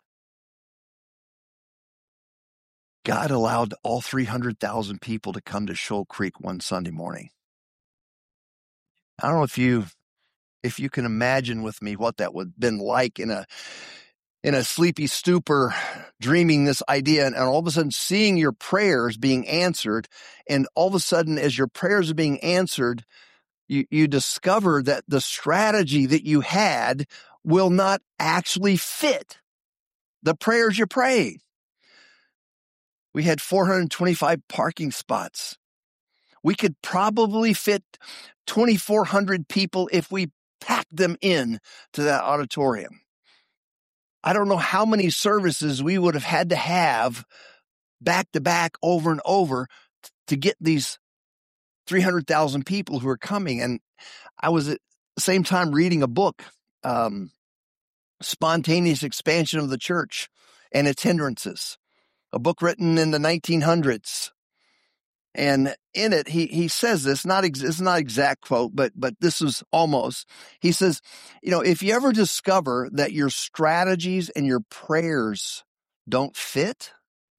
God allowed all three hundred thousand people to come to Shoal Creek one Sunday morning. I don't know if you if you can imagine with me what that would have been like in a in a sleepy stupor, dreaming this idea, and, and all of a sudden seeing your prayers being answered. And all of a sudden, as your prayers are being answered, you, you discover that the strategy that you had will not actually fit the prayers you're praying. We had four hundred twenty-five parking spots. We could probably fit twenty-four hundred people if we packed them in to that auditorium. I don't know how many services we would have had to have back to back over and over to get these three hundred thousand people who are coming. And I was at the same time reading a book, um, Spontaneous Expansion of the Church and Its Hindrances, a book written in the nineteen hundreds. And in it, he he says this, not ex- it's not exact quote, but but this is almost. He says, you know, if you ever discover that your strategies and your prayers don't fit,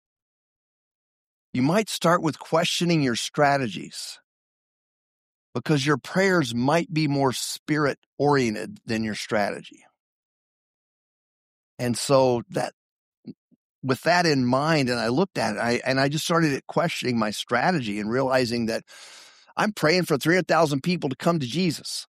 you might start with questioning your strategies, because your prayers might be more spirit-oriented than your strategy. And so that, with that in mind, and I looked at it, I, and I just started questioning my strategy and realizing that I'm praying for three hundred thousand people to come to Jesus.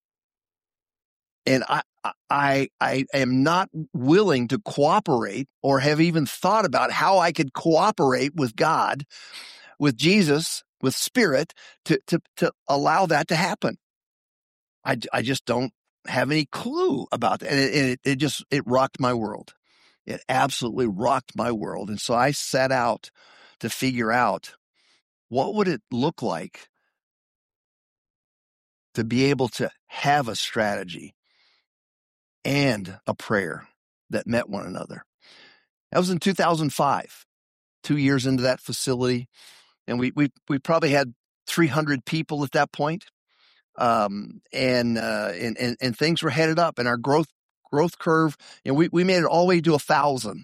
And I, I, I am not willing to cooperate or have even thought about how I could cooperate with God, with Jesus, with Spirit to, to, to allow that to happen. I, I just don't have any clue about that. And it, it, it just, it rocked my world. It absolutely rocked my world. And so I set out to figure out, what would it look like to be able to have a strategy and a prayer that met one another. That was in two thousand five, two years into that facility. And we, we, we probably had three hundred people at that point. Um, and, uh, and, and, and things were headed up, and our growth, growth curve, you know, we, we made it all the way to a thousand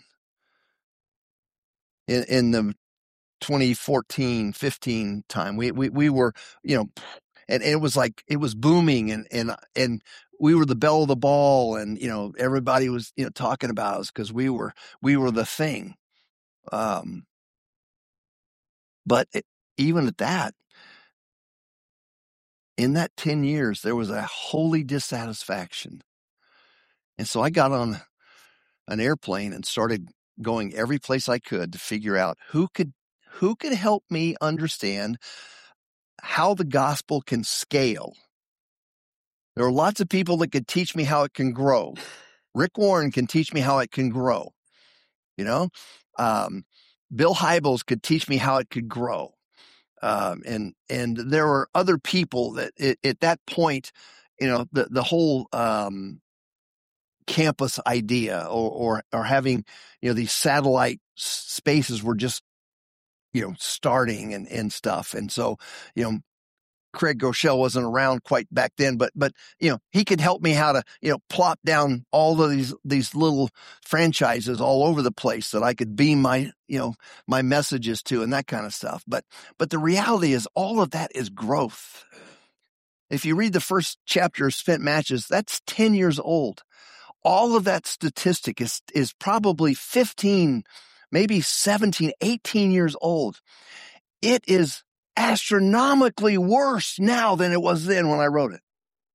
in, in the twenty fourteen, fifteen time. We, we, we were, you know, and, and it was like, it was booming, and, and, and we were the belle of the ball, and, you know, everybody was, you know, talking about us because we were, we were the thing. Um, but it, even at that, in that ten years, there was a holy dissatisfaction. And so I got on an airplane and started going every place I could to figure out who could, who could help me understand how the gospel can scale. There are lots of people that could teach me how it can grow. Rick Warren can teach me how it can grow. You know, um, Bill Hybels could teach me how it could grow. Um, and, and there were other people that it, at that point, you know, the, the whole, um, campus idea or, or, or having, you know, these satellite spaces were just, you know, starting and, and stuff. And so, you know, Craig Groeschel wasn't around quite back then, but, but, you know, he could help me how to, you know, plop down all of these, these little franchises all over the place that I could beam my, you know, my messages to and that kind of stuff. But, but the reality is all of that is growth. If you read the first chapter of Spent Matches, that's ten years old. All of that statistic is, is probably fifteen, maybe seventeen, eighteen years old. It is astronomically worse now than it was then when I wrote it.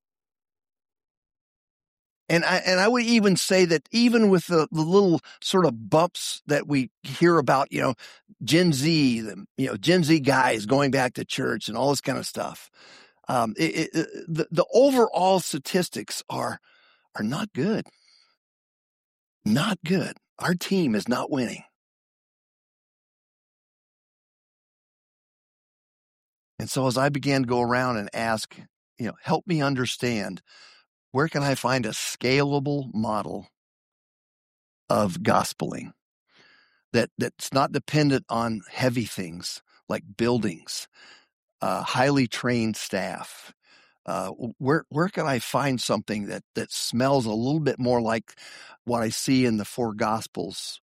And I, and I would even say that even with the, the little sort of bumps that we hear about, you know, Gen Z, the, you know, Gen Z guys going back to church and all this kind of stuff, um, it, it, the, the overall statistics are, are not good. Not good. Our team is not winning. And so as I began to go around and ask, you know, help me understand, where can I find a scalable model of gospeling that, that's not dependent on heavy things like buildings, uh, highly trained staff? Uh, where, where can I find something that, that smells a little bit more like what I see in the four Gospels?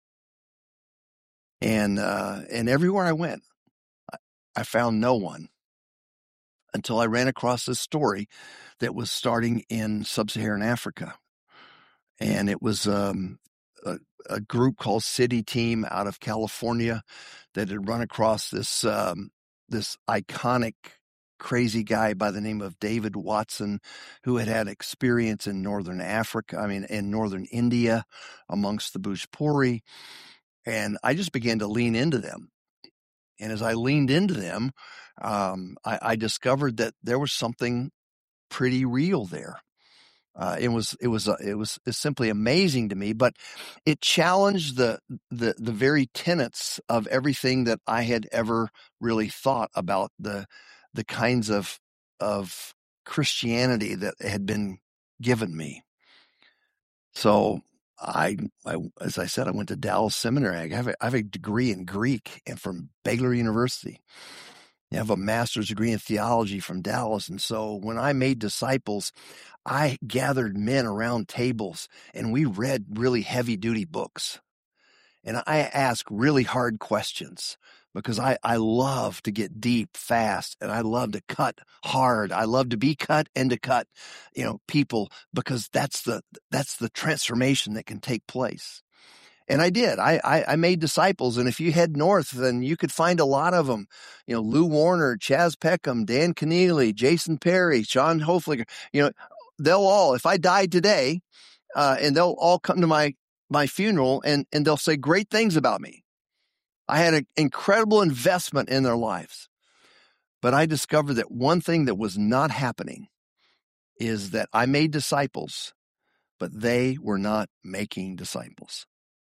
And, uh, and everywhere I went, I, I found no one. Until I ran across this story that was starting in sub-Saharan Africa. And it was um, a, a group called City Team out of California that had run across this um, this iconic, crazy guy by the name of David Watson, who had had experience in northern Africa, I mean, in northern India amongst the Bhojpuri. And I just began to lean into them. And as I leaned into them, um, I, I discovered that there was something pretty real there. Uh, it was it was uh, it was it's simply amazing to me, but it challenged the the the very tenets of everything that I had ever really thought about the the kinds of of Christianity that had been given me. So. I, I, as I said, I went to Dallas Seminary. I have a, I have a degree in Greek and from Baylor University. I have a master's degree in theology from Dallas. And so when I made disciples, I gathered men around tables and we read really heavy duty books. And I asked really hard questions because I, I love to get deep fast and I love to cut hard. I love to be cut and to cut, you know, people, because that's the, that's the transformation that can take place. And I did. I, I, I made disciples. And if you head north, then you could find a lot of them. You know, Lou Warner, Chaz Peckham, Dan Keneally, Jason Perry, Sean Hofliger, you know, they'll all, if I died today, uh, and they'll all come to my, my funeral and, and they'll say great things about me. I had an incredible investment in their lives. But I discovered that one thing that was not happening is that I made disciples, but they were not making disciples.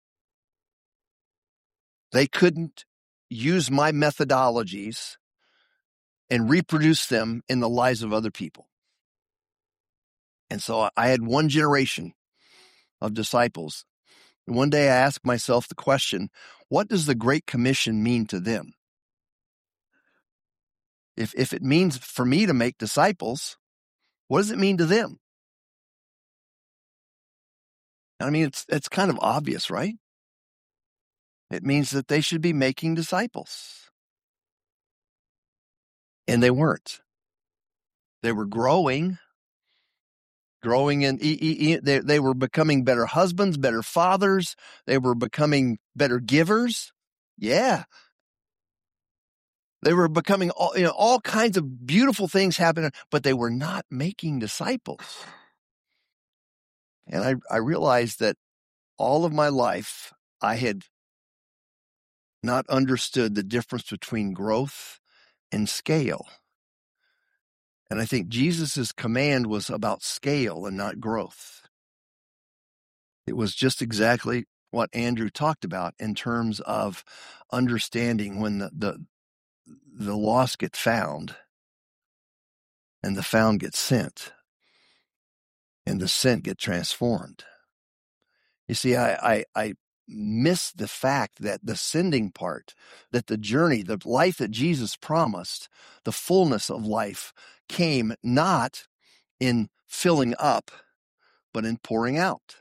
They couldn't use my methodologies and reproduce them in the lives of other people. And so I had one generation of disciples. And one day I asked myself the question, what does the Great Commission mean to them? If, if it means for me to make disciples, what does it mean to them? I mean, it's, it's kind of obvious, right? It means that they should be making disciples. And they weren't. They were growing, growing in, they, they were becoming better husbands, better fathers. They were becoming better givers. Yeah. They were becoming all, you know, all kinds of beautiful things happening, but they were not making disciples. And I, I realized that all of my life, I had not understood the difference between growth and scale. And I think Jesus's command was about scale and not growth. It was just exactly what Andrew talked about in terms of understanding when the, the, the lost get found and the found get sent and the sent get transformed. You see, I, I, I miss the fact that the sending part, that the journey, the life that Jesus promised, the fullness of life came not in filling up, but in pouring out.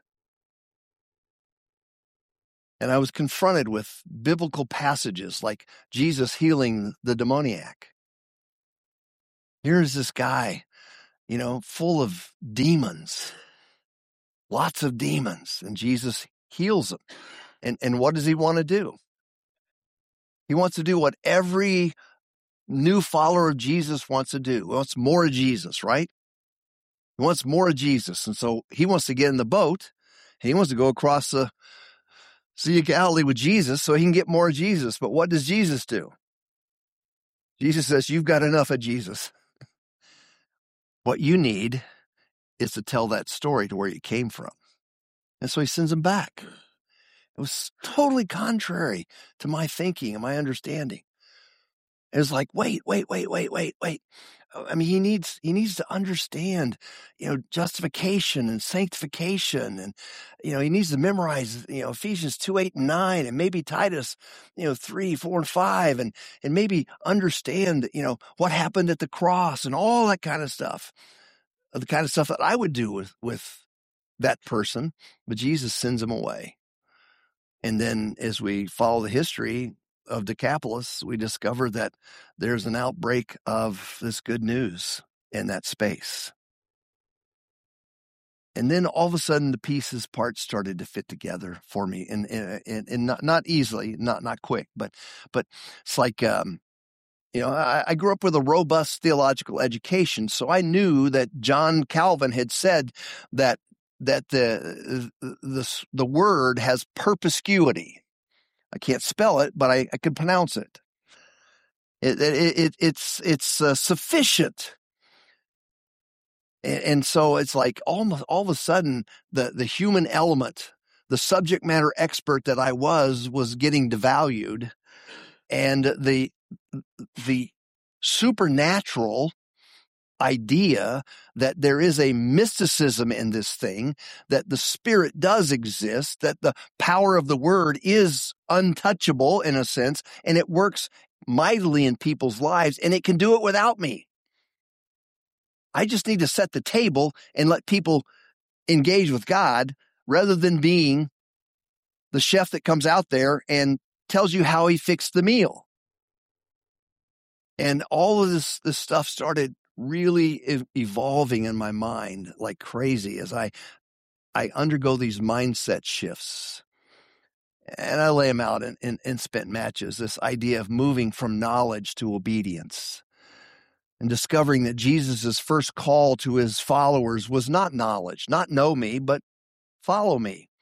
And I was confronted with biblical passages like Jesus healing the demoniac. Here's this guy, you know, full of demons, lots of demons, and Jesus heals him. And, and what does he want to do? He wants to do what every new follower of Jesus wants to do. He wants more of Jesus, right? He wants more of Jesus. And so he wants to get in the boat. And he wants to go across the Sea of Galilee with Jesus so he can get more of Jesus. But what does Jesus do? Jesus says, you've got enough of Jesus. What you need is to tell that story to where you came from. And so he sends him back. It was totally contrary to my thinking and my understanding. It was like, wait, wait, wait, wait, wait, wait. I mean, he needs, he needs to understand, you know, justification and sanctification. And, you know, he needs to memorize, you know, Ephesians two, eight, and nine, and maybe Titus, you know, three, four, and five, and, and maybe understand, you know, what happened at the cross and all that kind of stuff, the kind of stuff that I would do with, with that person. But Jesus sends him away. And then as we follow the history of Decapolis, we discover that there's an outbreak of this good news in that space. And then all of a sudden the pieces, parts started to fit together for me, and and, and not, not easily, not, not quick, but, but it's like, um, you know, I, I grew up with a robust theological education. So I knew that John Calvin had said that, that the, the, the word has perspicuity. I can't spell it, but I, I can pronounce it. It, it, it it's it's uh, sufficient, and, and so it's like almost all of a sudden the the human element, the subject matter expert that I was, was getting devalued, and the the supernatural idea that there is a mysticism in this thing, that the Spirit does exist, that the power of the Word is untouchable in a sense, and it works mightily in people's lives, and it can do it without me. I just need to set the table and let people engage with God rather than being the chef that comes out there and tells you how he fixed the meal. And all of this, this stuff started really ev- evolving in my mind like crazy as I, I undergo these mindset shifts. And I lay them out in, in, in spent matches, this idea of moving from knowledge to obedience, and discovering that Jesus' first call to his followers was not knowledge, not know me, but follow me.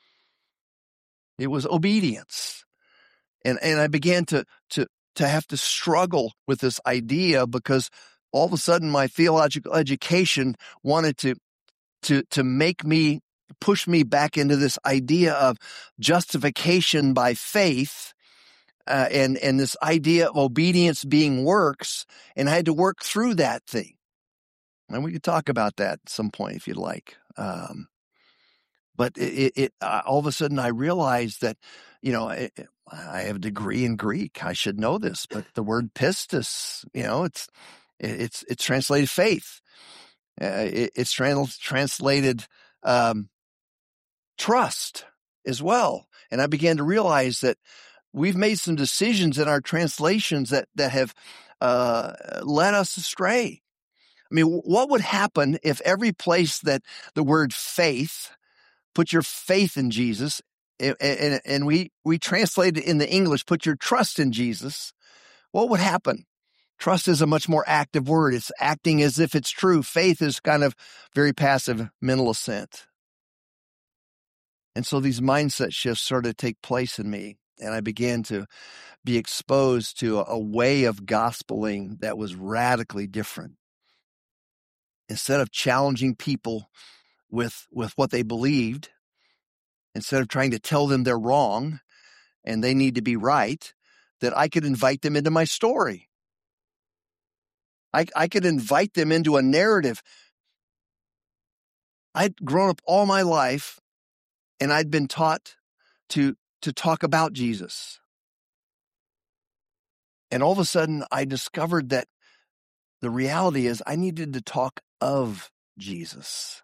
It was obedience. And, and I began to, to, to have to struggle with this idea because all of a sudden my theological education wanted to, to, to make me, push me back into this idea of justification by faith, uh, and, and this idea of obedience being works. And I had to work through that thing. And we could talk about that at some point if you'd like. Um, but it, it, uh, all of a sudden I realized that, you know, it, I have a degree in Greek. I should know this, but the word pistis, you know, it's, It's it's translated faith. Uh, it, it's trans, translated um, trust as well. And I began to realize that we've made some decisions in our translations that that have uh, led us astray. I mean, what would happen if every place that the word faith, put your faith in Jesus, and, and, and we we translate it in the English, put your trust in Jesus? What would happen? Trust is a much more active word. It's acting as if it's true. Faith is kind of very passive mental assent. And so these mindset shifts started to take place in me, and I began to be exposed to a way of gospeling that was radically different. Instead of challenging people with, with what they believed, instead of trying to tell them they're wrong and they need to be right, that I could invite them into my story. I, I could invite them into a narrative. I'd grown up all my life, and I'd been taught to to talk about Jesus. And all of a sudden, I discovered that the reality is I needed to talk of Jesus.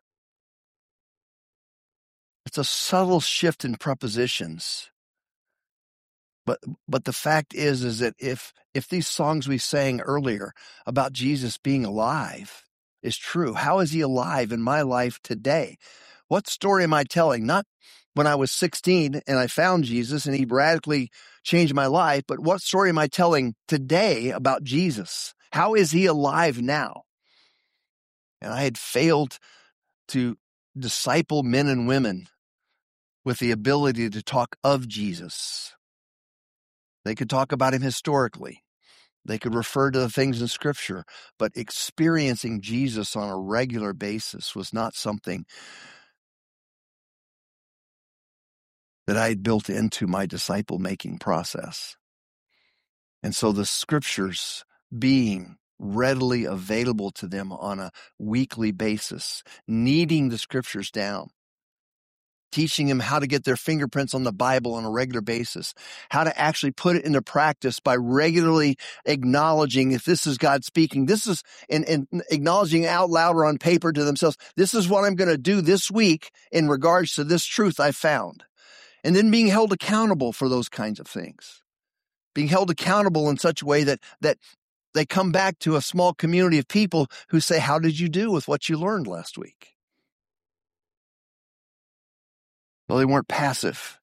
It's a subtle shift in prepositions. But but the fact is, is that if if these songs we sang earlier about Jesus being alive is true, how is he alive in my life today? What story am I telling? Not when I was sixteen and I found Jesus and he radically changed my life, but what story am I telling today about Jesus? How is he alive now? And I had failed to disciple men and women with the ability to talk of Jesus. They could talk about him historically. They could refer to the things in Scripture, but experiencing Jesus on a regular basis was not something that I had built into my disciple-making process. And so the Scriptures being readily available to them on a weekly basis, kneading the Scriptures down, teaching them how to get their fingerprints on the Bible on a regular basis, how to actually put it into practice by regularly acknowledging if this is God speaking, this is, and, and acknowledging out loud or on paper to themselves, this is what I'm going to do this week in regards to this truth I found. And then being held accountable for those kinds of things. Being held accountable in such a way that, that they come back to a small community of people who say, how did you do with what you learned last week? Well, they weren't passive.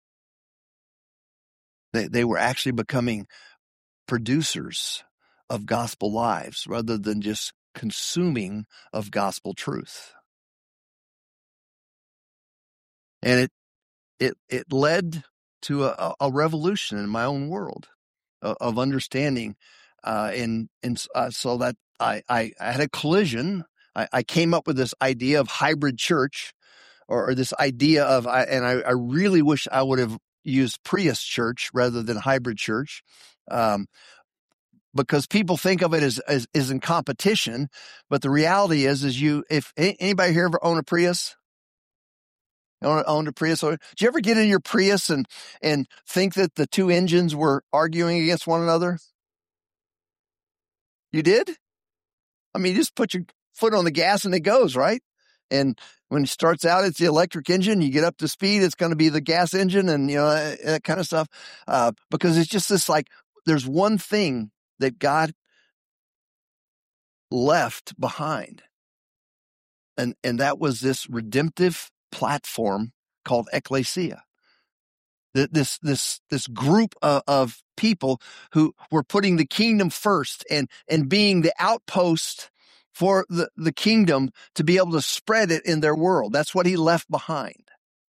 They, they were actually becoming producers of gospel lives rather than just consuming of gospel truth. And it it it led to a, a revolution in my own world of, of understanding, uh, and and uh, so that I, I I had a collision. I, I came up with this idea of hybrid church, or, or this idea of, I, and I, I really wish I would have used Prius church rather than hybrid church, um, because people think of it as, as as in competition. But the reality is, is you if anybody here ever own a Prius? Owned a Prius. Did you ever get in your Prius and, and think that the two engines were arguing against one another? You did? I mean, you just put your foot on the gas and it goes, right? And when it starts out, it's the electric engine. You get up to speed, it's going to be the gas engine and, you know, that kind of stuff. Uh, because it's just this, like, there's one thing that God left behind. And, and that was this redemptive platform called ecclesia. This this this group of, of people who were putting the kingdom first and and being the outpost for the, the kingdom to be able to spread it in their world. That's what he left behind.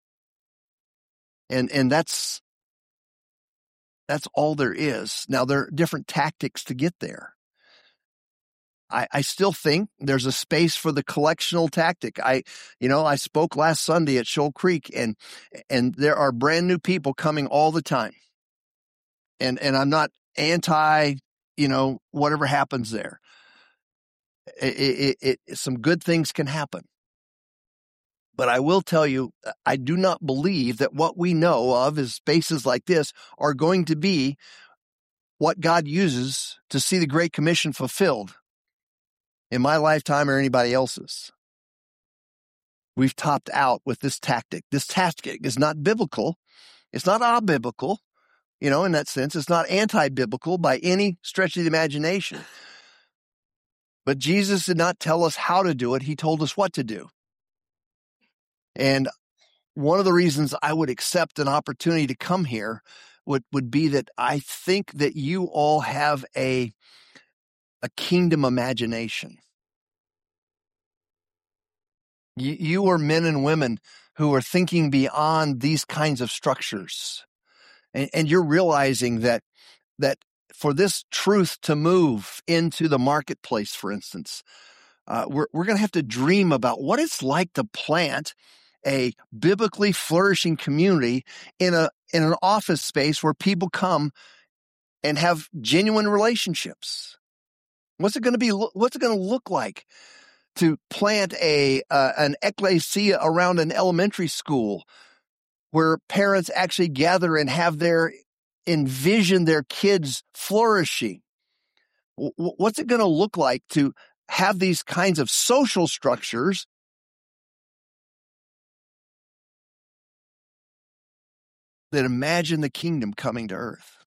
And and that's that's all there is. Now there are different tactics to get there. I, I still think there's a space for the collectional tactic. I, you know, I spoke last Sunday at Shoal Creek, and and there are brand new people coming all the time. And and I'm not anti, you know, whatever happens there. It, it, it, some good things can happen. But I will tell you, I do not believe that what we know of as spaces like this are going to be what God uses to see the Great Commission fulfilled in my lifetime or anybody else's. We've topped out with this tactic. This tactic is not biblical. It's not unbiblical, you know, in that sense. It's not anti-biblical by any stretch of the imagination. But Jesus did not tell us how to do it. He told us what to do. And one of the reasons I would accept an opportunity to come here would, would be that I think that you all have a a kingdom imagination. You, you are men and women who are thinking beyond these kinds of structures. And, and you're realizing that, that for this truth to move into the marketplace, for instance, uh, we're, we're going to have to dream about what it's like to plant a biblically flourishing community in a, in an office space where people come and have genuine relationships. What's it going to be? What's it going to look like to plant a uh, an ecclesia around an elementary school where parents actually gather and have their envision their kids flourishing? W- what's it going to look like to have these kinds of social structures that imagine the kingdom coming to earth?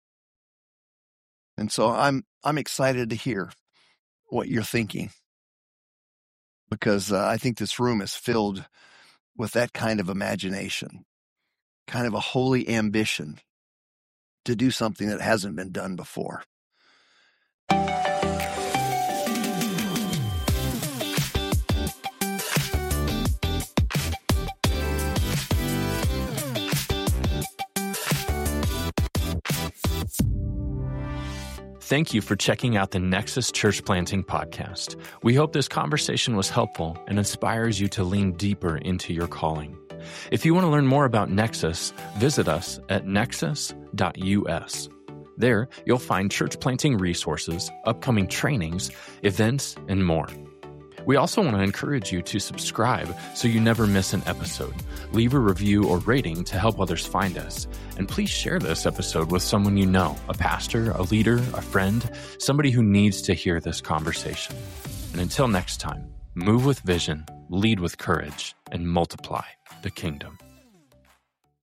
And so I'm I'm excited to hear what you're thinking, because uh, I think this room is filled with that kind of imagination, kind of a holy ambition to do something that hasn't been done before. Thank you for checking out the Nexus Church Planting Podcast. We hope this conversation was helpful and inspires you to lean deeper into your calling. If you want to learn more about Nexus, visit us at nexus dot U S. There, you'll find church planting resources, upcoming trainings, events, and more. We also want to encourage you to subscribe so you never miss an episode. Leave a review or rating to help others find us. And please share this episode with someone you know, a pastor, a leader, a friend, somebody who needs to hear this conversation. And until next time, move with vision, lead with courage, and multiply the kingdom.